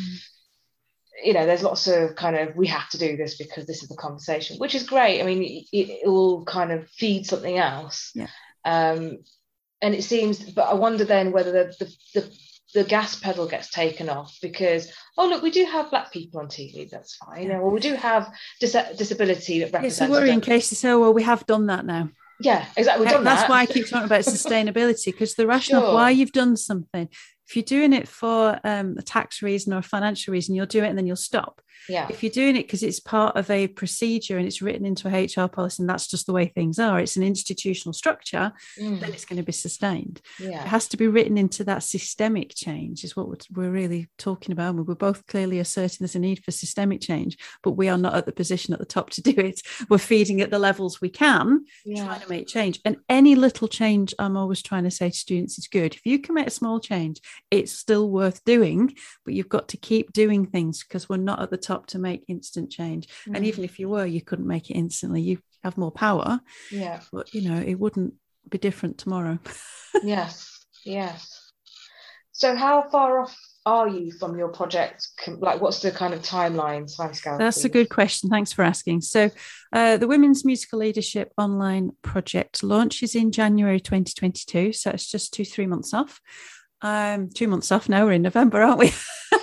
you know, there's lots of kind of, we have to do this because this is the conversation, which is great. I mean, it, it will kind of feed something else. Yeah. Um, and it seems, but I wonder then whether the, the, the the gas pedal gets taken off because, oh look, we do have black people on T V, that's fine, yeah. or we do have dis- disability that represents. It's a worrying case to say, oh, well, we have done that now. Yeah, exactly. We've done That's that. why I keep talking about sustainability, because the rationale sure. why you've done something, if you're doing it for um, a tax reason or a financial reason, you'll do it and then you'll stop. Yeah. If you're doing it because it's part of a procedure and it's written into a H R policy and that's just the way things are, it's an institutional structure, mm. then it's going to be sustained. Yeah. It has to be written into that systemic change is what we're, we're really talking about. And we're both clearly asserting there's a need for systemic change, but we are not at the position at the top to do it. We're feeding at the levels we can, yeah. trying to make change. And any little change, I'm always trying to say to students, is good. If you can make a small change, it's still worth doing, but you've got to keep doing things because we're not at the top to make instant change. Mm. And even if you were, you couldn't make it instantly. You have more power. Yeah. But, you know, it wouldn't be different tomorrow. Yes. Yes. So how far off are you from your project? Like, what's the kind of timeline, timescale? That's please? a good question. Thanks for asking. So uh, the Women's Musical Leadership online project launches in January twenty twenty-two. So it's just two, three months off. Um, two months off now. We're in November, aren't we?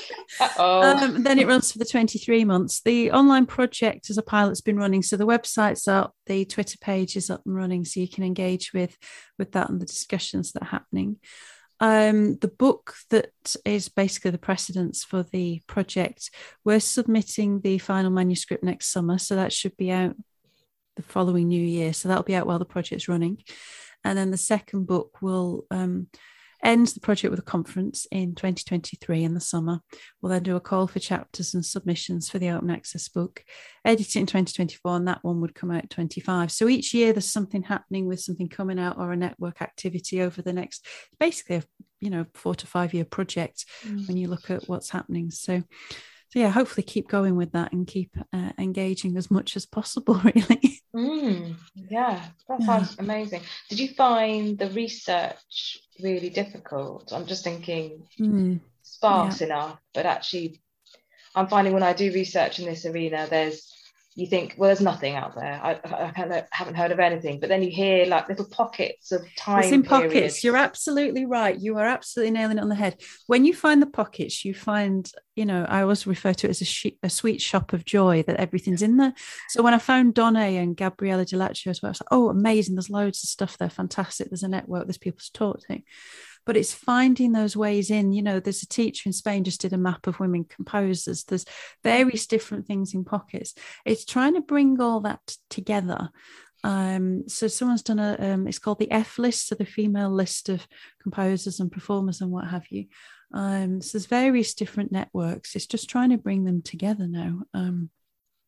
um, then it runs for the twenty-three months. The online project as a pilot's been running, so the website's up, the Twitter page is up and running, so you can engage with with that and the discussions that are happening. Um, the book that is basically the precedence for the project, we're submitting the final manuscript next summer, so that should be out the following new year. So that'll be out while the project's running, and then the second book will um, ends the project with a conference in twenty twenty-three in the summer. We'll then do a call for chapters and submissions for the open access book, edit it in twenty twenty-four, and that one would come out twenty-five. So each year there's something happening with something coming out or a network activity over the next, basically a you know four to five year project mm. when you look at what's happening. So So yeah, hopefully keep going with that and keep uh, engaging as much as possible, really. Mm, yeah, that yeah. sounds amazing. Did you find the research really difficult? I'm just thinking mm, sparse yeah. enough, but actually I'm finding when I do research in this arena, there's you think, well, there's nothing out there. I, I haven't heard of anything. But then you hear like little pockets of time. It's in periods. Pockets. You're absolutely right. You are absolutely nailing it on the head. When you find the pockets, you find, you know, I always refer to it as a, she- a sweet shop of joy that everything's in there. So when I found Donna and Gabriella Dilaccio as well, I was like, oh, amazing. There's loads of stuff there. Fantastic. There's a network. There's people to talk to. But it's finding those ways in. You know, there's a teacher in Spain just did a map of women composers. There's various different things in Pockets. It's trying to bring all that together. Um, so someone's done a, um, it's called the F list, so the female list of composers and performers and what have you. Um, so there's various different networks. It's just trying to bring them together now. Um,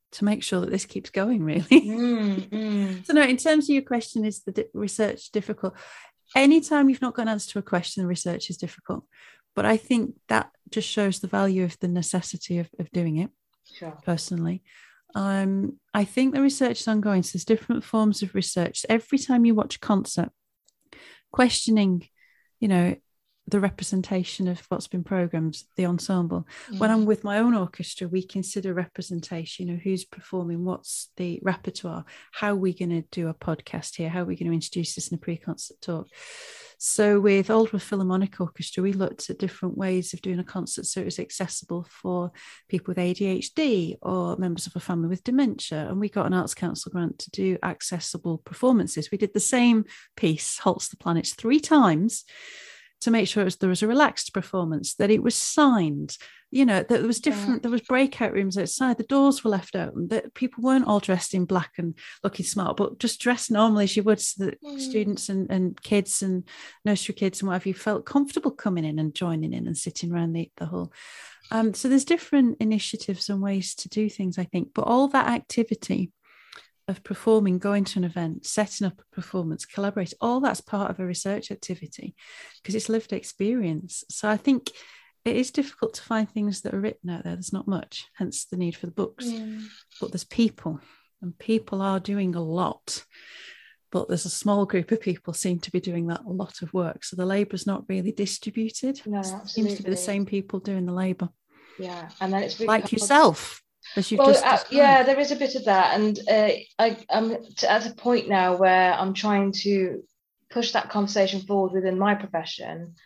to make sure that this keeps going, really. Mm, mm. So no, in terms of your question, is the di- research difficult? Anytime you've not got an answer to a question, the research is difficult. But I think that just shows the value of the necessity of, of doing it. Sure. Personally. Um, I think the research is ongoing. So there's different forms of research. Every time you watch a concert, questioning, you know, the representation of what's been programmed, the ensemble. Mm. When I'm with my own orchestra, we consider representation, you know, who's performing, what's the repertoire, how are we going to do a podcast here, how are we going to introduce this in a pre-concert talk. So with Aldworth Philharmonic Orchestra, we looked at different ways of doing a concert so it was accessible for people with A D H D or members of a family with dementia. And we got an Arts Council grant to do accessible performances. We did the same piece, Halts the Planets, three times to make sure it was, there was a relaxed performance, that it was signed, you know, that there was different, yeah. there was breakout rooms outside, the doors were left open, that people weren't all dressed in black and looking smart, but just dressed normally as you would, so that mm. students and, and kids and nursery kids and whatever, you felt comfortable coming in and joining in and sitting around the, the hall. Um, so there's different initiatives and ways to do things, I think, but all that activity of performing, going to an event, setting up a performance, collaborate, all that's part of a research activity because it's lived experience. So I think it is difficult to find things that are written out there. There's not much, hence the need for the books. Mm. But there's people, and people are doing a lot. But there's a small group of people seem to be doing that a lot of work. So the labour is not really distributed. No, it seems to be the same people doing the labour. Yeah, and then it's really like yourself. As you've well, just uh, yeah, there is a bit of that, and uh, I, I'm t- at a point now where I'm trying to push that conversation forward within my profession,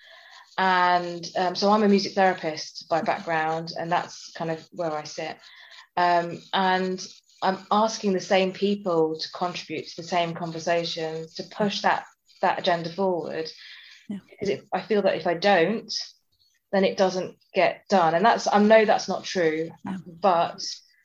and um, so I'm a music therapist by background, and that's kind of where I sit, um, and I'm asking the same people to contribute to the same conversations to push that that agenda forward, yeah. because if, I feel that if I don't, then it doesn't get done. And that's, I know that's not true, yeah. but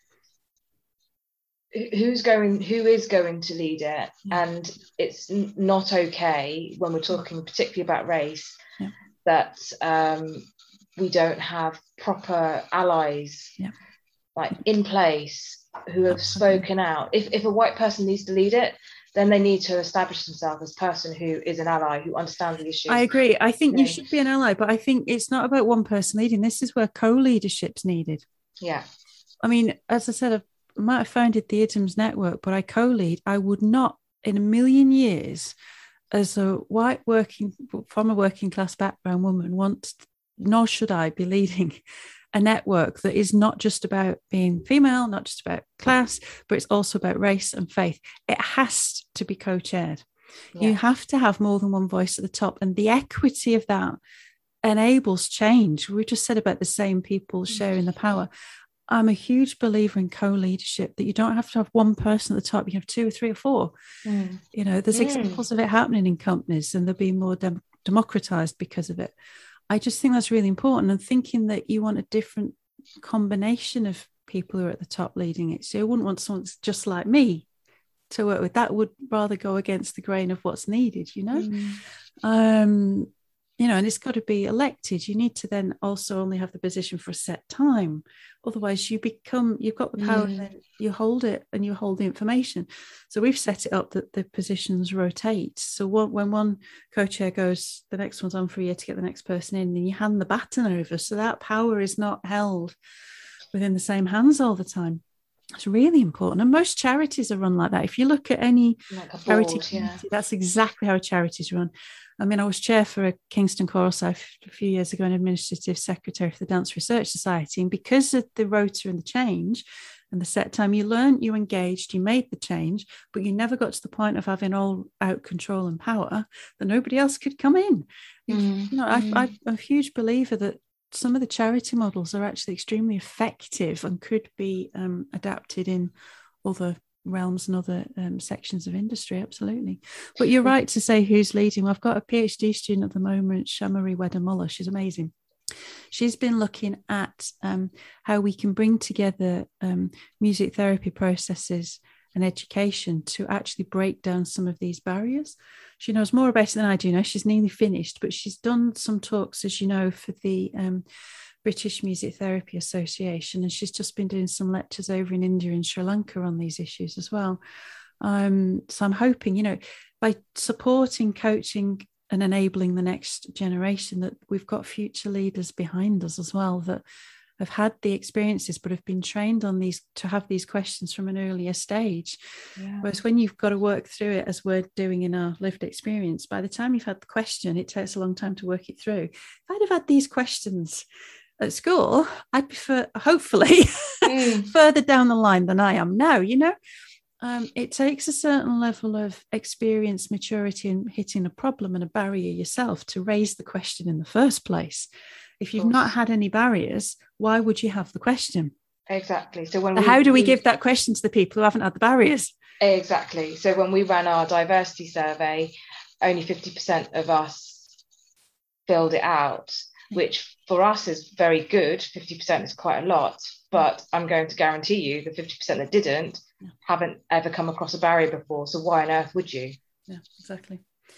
who's going, who is going to lead it? Yeah. And it's not okay when we're talking particularly about race, yeah. that um, we don't have proper allies yeah. like in place who have Absolutely. spoken out. If, if a white person needs to lead it, then they need to establish themselves as a person who is an ally, who understands the issue. I agree. I think you, know. you should be an ally, but I think it's not about one person leading. This is where co-leadership's needed. Yeah. I mean, as I said, I might have founded the I D M S network, but I co-lead. I would not in a million years, as a white working, from a working class background woman, want, nor should I be leading a network that is not just about being female, not just about class, but it's also about race and faith. It has to be co-chaired. Yeah. You have to have more than one voice at the top, and the equity of that enables change. We just said about the same people sharing the power. I'm a huge believer in co-leadership, that you don't have to have one person at the top, you have two or three or four. Mm. You know, there's mm. examples of it happening in companies, and they're being more dem- democratized because of it. I just think that's really important, and thinking that you want a different combination of people who are at the top leading it. So you wouldn't want someone that's just like me to work with. That would rather go against the grain of what's needed, you know? Mm. Um, you know, and it's got to be elected. You need to then also only have the position for a set time. Otherwise you become, you've got the power, mm. and then you hold it and you hold the information. So we've set it up that the positions rotate. So what, when one co-chair goes, the next one's on for a year to get the next person in, and you hand the baton over. So that power is not held within the same hands all the time. It's really important. And most charities are run like that. If you look at any like a charity board, yeah. that's exactly how charities run. I mean, I was chair for a Kingston Choral Society a few years ago and administrative secretary for the Dance Research Society. And because of the rota and the change and the set time, you learned, you engaged, you made the change, but you never got to the point of having all out control and power that nobody else could come in. Mm. You know, mm. I, I'm a huge believer that some of the charity models are actually extremely effective and could be um, adapted in other realms and other um, sections of industry. Absolutely. But you're right to say who's leading. I've got a PhD student at the moment, Shamari Wedder-Muller. She's amazing. She's been looking at um, how we can bring together um, music therapy processes and education to actually break down some of these barriers. She knows more about it than I do now. She's nearly finished, but she's done some talks, as you know, for the um, British Music Therapy Association, and she's just been doing some lectures over in India and Sri Lanka on these issues as well. Um, so I'm hoping, you know, by supporting, coaching and enabling the next generation, that we've got future leaders behind us as well that have had the experiences but have been trained on these, to have these questions from an earlier stage. Yeah. Whereas when you've got to work through it, as we're doing in our lived experience, by the time you've had the question, it takes a long time to work it through. If I'd have had these questions at school, I'd be for, hopefully mm. further down the line than I am now, you know. Um, it takes a certain level of experience, maturity, and hitting a problem and a barrier yourself to raise the question in the first place. If you've not had any barriers, why would you have the question? Exactly. So when so we, how do we, we give that question to the people who haven't had the barriers? Exactly. So when we ran our diversity survey, only fifty percent of us filled it out, which for us is very good. fifty percent is quite a lot, but I'm going to guarantee you the fifty percent that didn't yeah. haven't ever come across a barrier before. So why on earth would you? Yeah, exactly.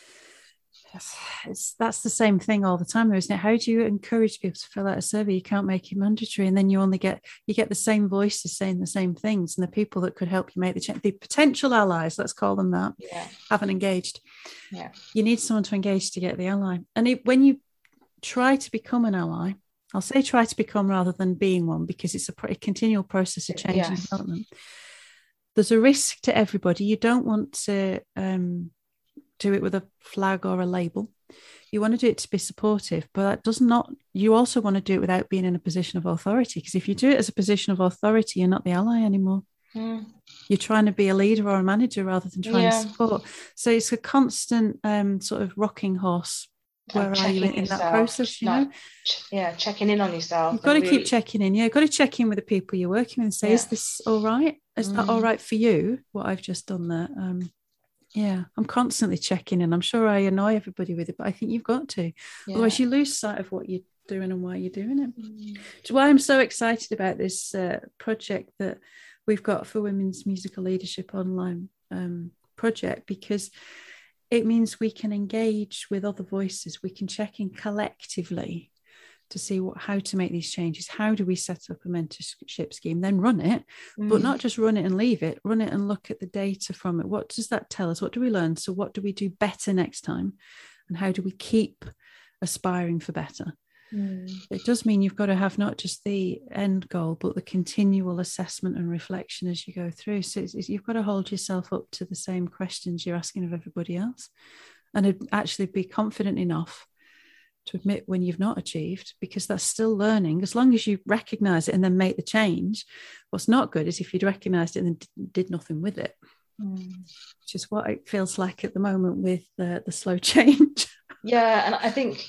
It's, that's the same thing all the time, though, isn't it? How do you encourage people to fill out a survey? You can't make it mandatory, and then you only get you get the same voices saying the same things, and the people that could help you make the change, the potential allies, let's call them that, yeah. haven't engaged. Yeah, you need someone to engage to get the ally, and it, when you try to become an ally, I'll say try to become rather than being one, because it's a, a continual process of change yes. and development. There's a risk to everybody. You don't want to um, do it with a flag or a label. You want to do it to be supportive, but that does not, you also want to do it without being in a position of authority, because if you do it as a position of authority, you're not the ally anymore. Mm. You're trying to be a leader or a manager rather than trying yeah. to support. So it's a constant um, sort of rocking horse. Where are you in, in that process, you know? Yeah, checking in on yourself. You've got to really... keep checking in. Yeah, you've got to check in with the people you're working with and say, yeah. is this all right? Is mm. that all right for you, what I've just done there? Um, yeah, I'm constantly checking in. I'm sure I annoy everybody with it, but I think you've got to. Yeah. Otherwise, you lose sight of what you're doing and why you're doing it. Mm. Which is why I'm so excited about this uh, project that we've got for Women's Musical Leadership Online um, project, because it means we can engage with other voices. We can check in collectively to see what, how to make these changes. How do we set up a mentorship scheme, then run it, mm. but not just run it and leave it, run it and look at the data from it. What does that tell us? What do we learn? So what do we do better next time? And how do we keep aspiring for better? Mm. It does mean you've got to have not just the end goal, but the continual assessment and reflection as you go through. So it's, it's, you've got to hold yourself up to the same questions you're asking of everybody else, and actually be confident enough to admit when you've not achieved, because that's still learning. As long as you recognize it and then make the change. What's not good is if you'd recognized it and then did nothing with it, mm. which is what it feels like at the moment with the, the slow change. Yeah, and I think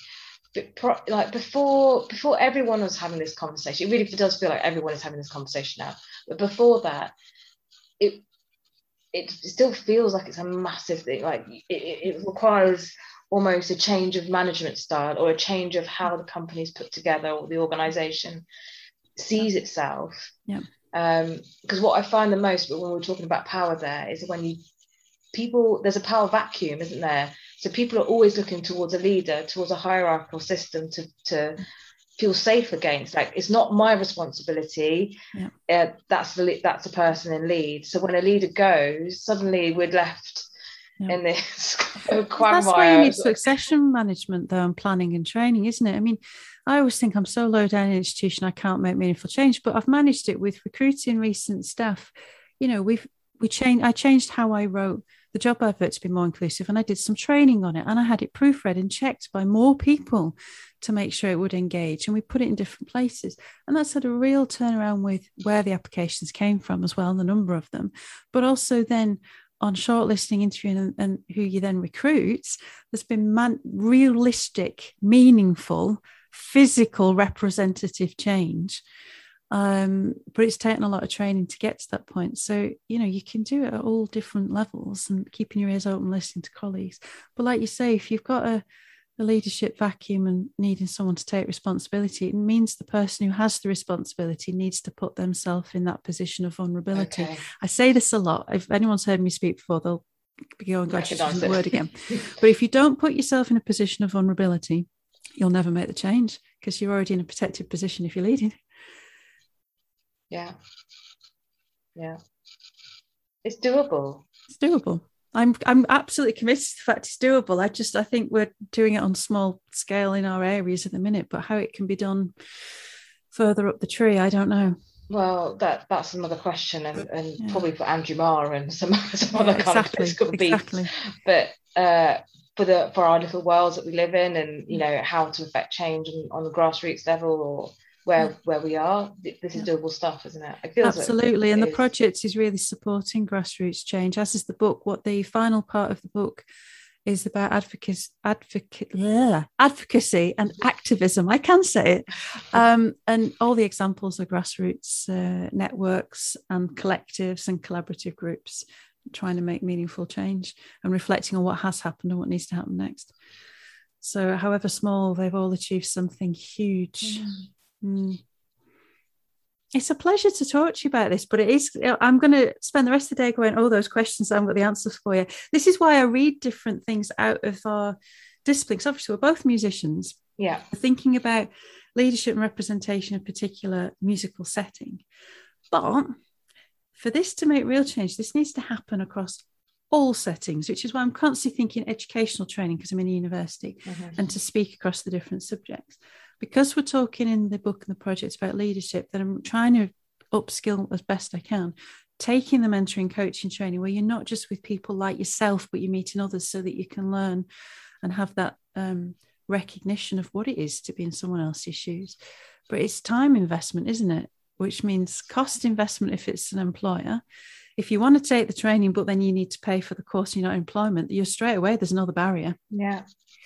like before before everyone was having this conversation, it really does feel like everyone is having this conversation now, but before that it it still feels like it's a massive thing. Like it, it requires almost a change of management style, or a change of how the company is put together, or the organization sees itself. Yeah. Um because what I find the most, but when we're talking about power there, is when you people there's a power vacuum, isn't there? So people are always looking towards a leader, towards a hierarchical system to, to feel safe against. Like, it's not my responsibility. Yeah. Uh, that's the that's a person in lead. So when a leader goes, suddenly we're left yeah. in this quagmire. That's why you need succession management, though, and planning and training, isn't it? I mean, I always think I'm so low down in an institution, I can't make meaningful change, but I've managed it with recruiting recent staff. You know, we've we changed. I changed how I wrote the job advert to be more inclusive, and I did some training on it, and I had it proofread and checked by more people to make sure it would engage, and we put it in different places, and that's had a real turnaround with where the applications came from as well, and the number of them, but also then on shortlisting, interviewing, and, and who you then recruit, there's been man- realistic, meaningful, physical representative change. Um, but it's taken a lot of training to get to that point. So, you know, you can do it at all different levels and keeping your ears open, listening to colleagues. But like you say, if you've got a, a leadership vacuum and needing someone to take responsibility, it means the person who has the responsibility needs to put themselves in that position of vulnerability. Okay. I say this a lot. If anyone's heard me speak before, they'll be going, God, she's using the word again. But if you don't put yourself in a position of vulnerability, you'll never make the change. because you're already in a protected position if you're leading. Yeah. Yeah. It's doable. It's doable. I'm I'm absolutely committed to the fact it's doable. I just I think we're doing it on small scale in our areas at the minute, but how it can be done further up the tree, I don't know. Well, that that's another question, and, and yeah. probably for Andrew Marr and some, some yeah, other kind exactly, of political exactly. beats. But uh, for the for our little worlds that we live in, and you know how to affect change on, on the grassroots level or where yeah. where we are, this is yeah. doable stuff, isn't it? It feels absolutely, it, it and is. The project is really supporting grassroots change, as is the book. What the final part of the book is about advocacy, advocate, yeah, advocacy and activism. I can say it. Um, and all the examples of grassroots uh, networks and collectives and collaborative groups trying to make meaningful change and reflecting on what has happened and what needs to happen next. So however small, they've all achieved something huge. Mm. Mm. It's a pleasure to talk to you about this, but it is, I'm going to spend the rest of the day going, oh, those questions, I haven't got the answers for you. This is why I read different things out of our disciplines. Obviously, we're both musicians. Yeah. Thinking about leadership and representation in a particular musical setting. But for this to make real change, this needs to happen across all settings, which is why I'm constantly thinking educational training, because I'm in a university, mm-hmm. and to speak across the different subjects. Because we're talking in the book and the project about leadership, that I'm trying to upskill as best I can, taking the mentoring, coaching training, where you're not just with people like yourself, but you're meeting others so that you can learn and have that um, recognition of what it is to be in someone else's shoes. But it's time investment, isn't it? Which means cost investment if it's an employer. If you want to take the training, but then you need to pay for the course and you're not in employment, you're straight away, there's another barrier. Yeah.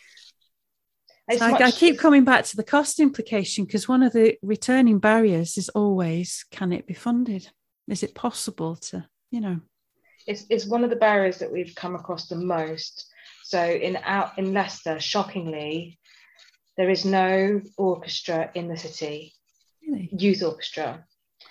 So I, I keep coming back to the cost implication, because one of the returning barriers is always, can it be funded? Is it possible to, you know? It's it's one of the barriers that we've come across the most. So in out in Leicester, shockingly, there is no orchestra in the city, really? Youth orchestra.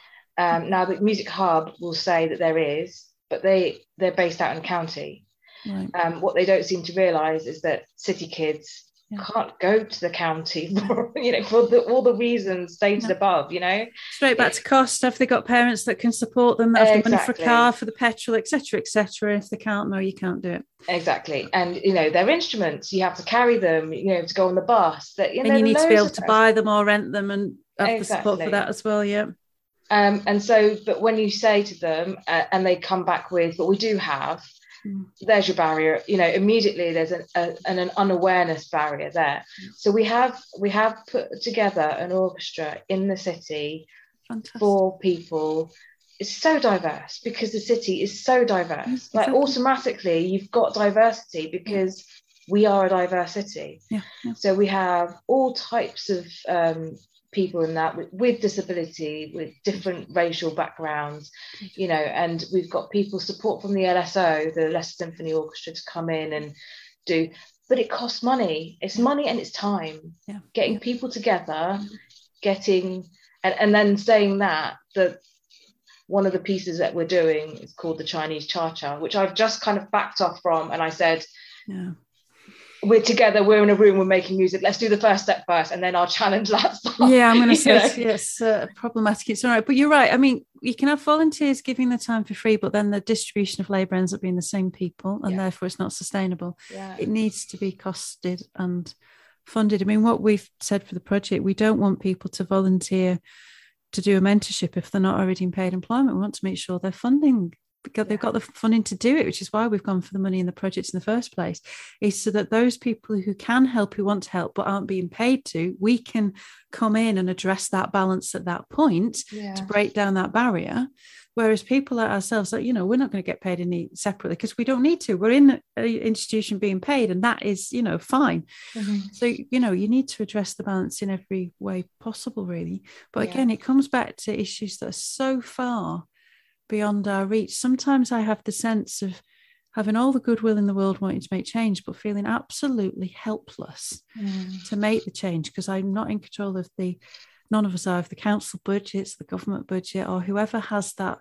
Um, now the Music Hub will say that there is, but they they're based out in the county. Right. Um, what they don't seem to realise is that city kids yeah. can't go to the county for, you know, for the, all the reasons stated no. above, you know. Straight back to cost. Have they got parents that can support them, that have exactly. the money for a car, for the petrol, et cetera, et cetera? If they can't, no, you can't do it. Exactly. And, you know, their instruments, you have to carry them, you know, to go on the bus. That, you know, and you need to be able to buy them or rent them and have exactly. the support for that as well, yeah. Um, and so, but when you say to them uh, and they come back with, but we do have, mm. there's your barrier, you know, immediately there's an, a, an, an unawareness barrier there. Mm. So we have, we have put together an orchestra in the city. Fantastic. For people. It's so diverse because the city is so diverse. Mm, exactly. Like automatically you've got diversity because yeah. we are a diverse city. Yeah, yeah. So we have all types of um, people in that with, with disability, with different racial backgrounds, you know, and we've got people support from the L S O, the Leicester Symphony Orchestra, to come in and do, but it costs money. It's money and it's time. Yeah. Getting yeah. people together, getting, and, and then saying that, that one of the pieces that we're doing is called the Chinese Cha-Cha, which I've just kind of backed off from. And I said, yeah. we're together, we're in a room, we're making music, let's do the first step first, and then I'll challenge that stuff. Yeah, I'm going to say it's, yes, uh, problematic. It's all right. But you're right. I mean, you can have volunteers giving their time for free, but then the distribution of labour ends up being the same people, and yeah. therefore it's not sustainable. Yeah. It needs to be costed and funded. I mean, what we've said for the project, we don't want people to volunteer to do a mentorship if they're not already in paid employment. We want to make sure they're funding, because they've got the funding to do it, which is why we've gone for the money in the project in the first place, is so that those people who can help, who want to help, but aren't being paid to, we can come in and address that balance at that point yeah. to break down that barrier. Whereas people like ourselves, like, you know, we're not going to get paid any separately because we don't need to. We're in an institution being paid, and that is, you know, fine. Mm-hmm. So, you know, you need to address the balance in every way possible, really. But yeah. again, it comes back to issues that are so far beyond our reach. Sometimes I have the sense of having all the goodwill in the world wanting to make change, but feeling absolutely helpless mm. to make the change, because I'm not in control of the, none of us are, of the council budgets, the government budget, or whoever has that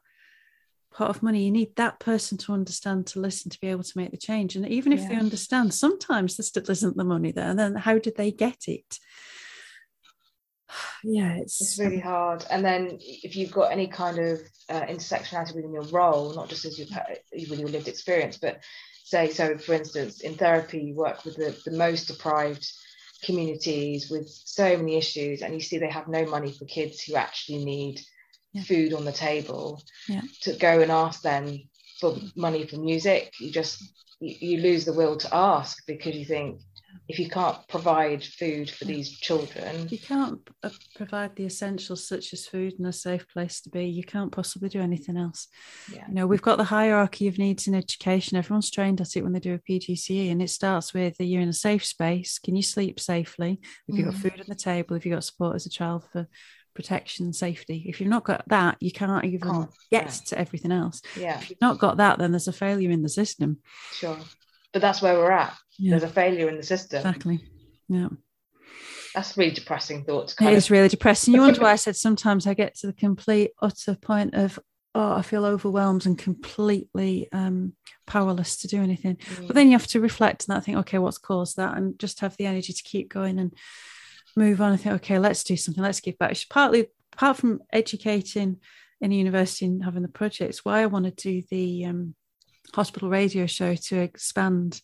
pot of money. You need that person to understand, to listen, to be able to make the change. And even if yeah. they understand, sometimes there still isn't the money there. And then how did they get it? Yeah, it's, it's really hard. And then if you've got any kind of uh, intersectionality within your role, not just as your with your lived experience, but say, so for instance, in therapy, you work with the, the most deprived communities with so many issues, and you see they have no money for kids who actually need yeah. food on the table. Yeah. To go and ask them for money for music, you just you, you lose the will to ask, because you think, if you can't provide food for these children, you can't uh, provide the essentials such as food and a safe place to be, you can't possibly do anything else. Yeah. You know, we've got the hierarchy of needs in education. Everyone's trained at it when they do a P G C E, and it starts with, are you in a safe space? Can you sleep safely? Have you mm. got food on the table? Have you got support as a child for protection and safety? If you've not got that, you can't even can't, get yeah. to everything else. Yeah. If you've not got that, then there's a failure in the system. Sure. But that's where we're at. Yeah. There's a failure in the system. Exactly. Yeah. That's really depressing thought. It is really depressing. You wonder why I said sometimes I get to the complete utter point of, oh, I feel overwhelmed and completely um, powerless to do anything. Mm. But then you have to reflect on that, think, okay, what's caused that? And just have the energy to keep going and move on and think, okay, let's do something. Let's give back. It's partly, apart from educating in a university and having the projects, why I want to do the um, hospital radio show, to expand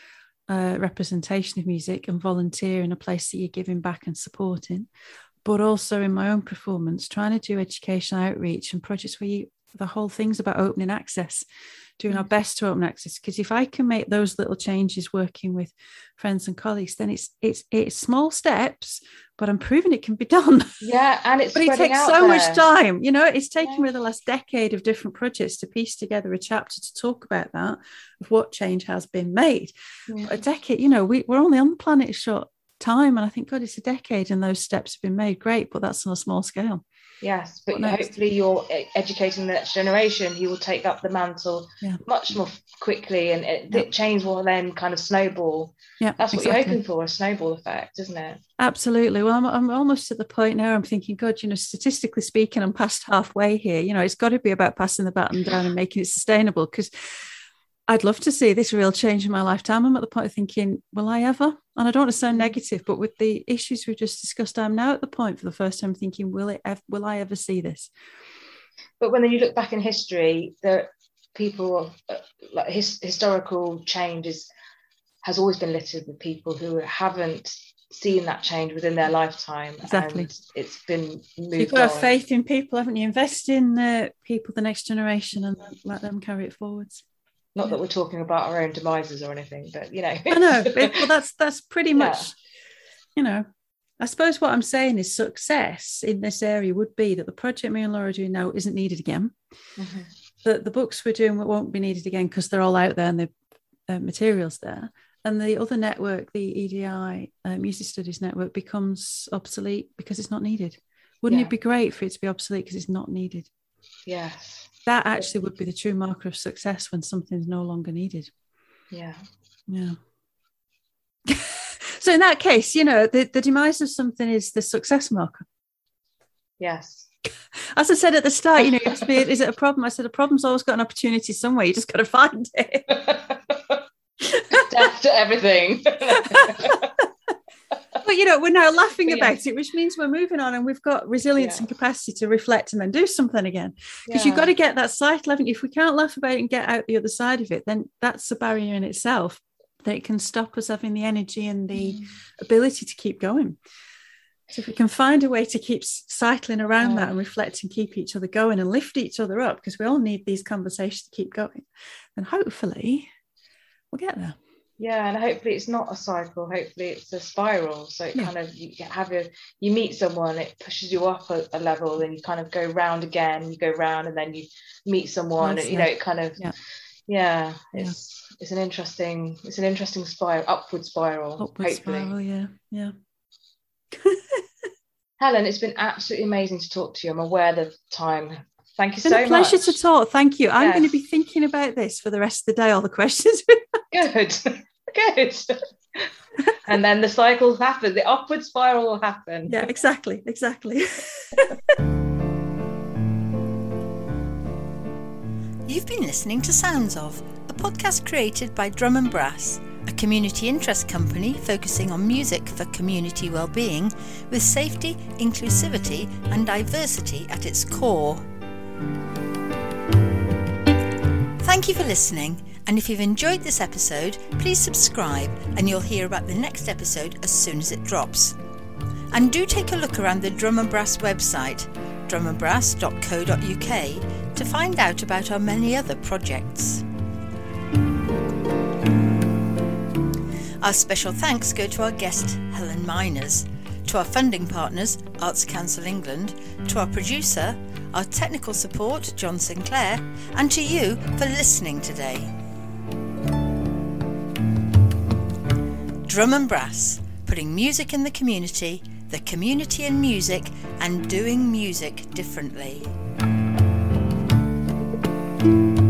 Uh, representation of music and volunteer in a place that you're giving back and supporting, but also in my own performance, trying to do educational outreach and projects where you, the whole thing's about opening access, doing mm. our best to open access. Because if I can make those little changes working with friends and colleagues, then it's it's it's small steps, but I'm proving it can be done. Yeah, and it's but it takes so there. much time. You know, it's taken yeah. me the last decade of different projects to piece together a chapter to talk about that, of what change has been made. Yeah. A decade, you know, we, we're only on the planet a short time, and I think, God, it's a decade and those steps have been made. Great, but that's on a small scale. Yes, but hopefully you're educating the next generation who will take up the mantle yeah. much more quickly, and it, yeah. change will then kind of snowball. Yeah, that's what exactly. you're hoping for, a snowball effect, isn't it? Absolutely. Well, I'm, I'm almost at the point now, I'm thinking, God, you know, statistically speaking, I'm past halfway here. You know, it's got to be about passing the baton down and making it sustainable, because I'd love to see this real change in my lifetime. I'm at the point of thinking, will I ever? And I don't want to sound negative, but with the issues we've just discussed, I'm now at the point for the first time thinking, will it ever, will I ever see this? But when you look back in history, the people, like his, historical changes has always been littered with people who haven't seen that change within their lifetime. Exactly. And it's been moved You've got to on. have faith in people, haven't you? Invest in uh, people, the next generation, and let them carry it forwards. Not that we're talking about our own demises or anything, but, you know. I know. Well, that's that's pretty much, yeah. you know, I suppose what I'm saying is success in this area would be that the project me and Laura are doing now isn't needed again. Mm-hmm. That the books we're doing won't be needed again because they're all out there and the uh, material's there. And the other network, the E D I, uh, Music Studies Network, becomes obsolete because it's not needed. Wouldn't yeah. it be great for it to be obsolete because it's not needed? Yes. That actually would be the true marker of success, when something's no longer needed. Yeah. Yeah. So in that case, you know, the, the demise of something is the success marker. Yes. As I said at the start, you know, is it a problem? I said a problem's always got an opportunity somewhere. You just got to find it. Death to everything. But, you know, we're now laughing but, about yeah. it, which means we're moving on and we've got resilience yeah. and capacity to reflect and then do something again. Because yeah. you've got to get that cycle, haven't you? If we can't laugh about it and get out the other side of it, then that's a barrier in itself that it can stop us having the energy and the mm. ability to keep going. So if we can find a way to keep cycling around yeah. that and reflect and keep each other going and lift each other up, because we all need these conversations to keep going, then hopefully we'll get there. Yeah, and hopefully it's not a cycle. Hopefully it's a spiral. So it yeah. kind of, you have a, you meet someone, it pushes you up a, a level, and you kind of go round again. You go round, and then you meet someone. And, you know, it kind of, yeah, yeah it's yeah. it's an interesting, it's an interesting spiral, upward spiral. Upward hopefully. spiral, yeah, yeah. Helen, it's been absolutely amazing to talk to you. I'm aware of the time. Thank you it's been so a pleasure much. to talk. Thank you. I'm yes. going to be thinking about this for the rest of the day, all the questions. Good, good. And then the cycles happen. The upward spiral will happen. Yeah, exactly, exactly. You've been listening to Sounds Of, a podcast created by Drum and Brass, a community interest company focusing on music for community well-being with safety, inclusivity and diversity at its core. Thank you for listening, and if you've enjoyed this episode, please subscribe and you'll hear about the next episode as soon as it drops. And do take a look around the Drum and Brass website, drum and brass dot co dot uk, to find out about our many other projects. Our special thanks go to our guest Helen Miners, to our funding partners Arts Council England, to our producer, our technical support John Sinclair, and to you for listening today. Drum and Brass, putting music in the community, the community in music, and doing music differently.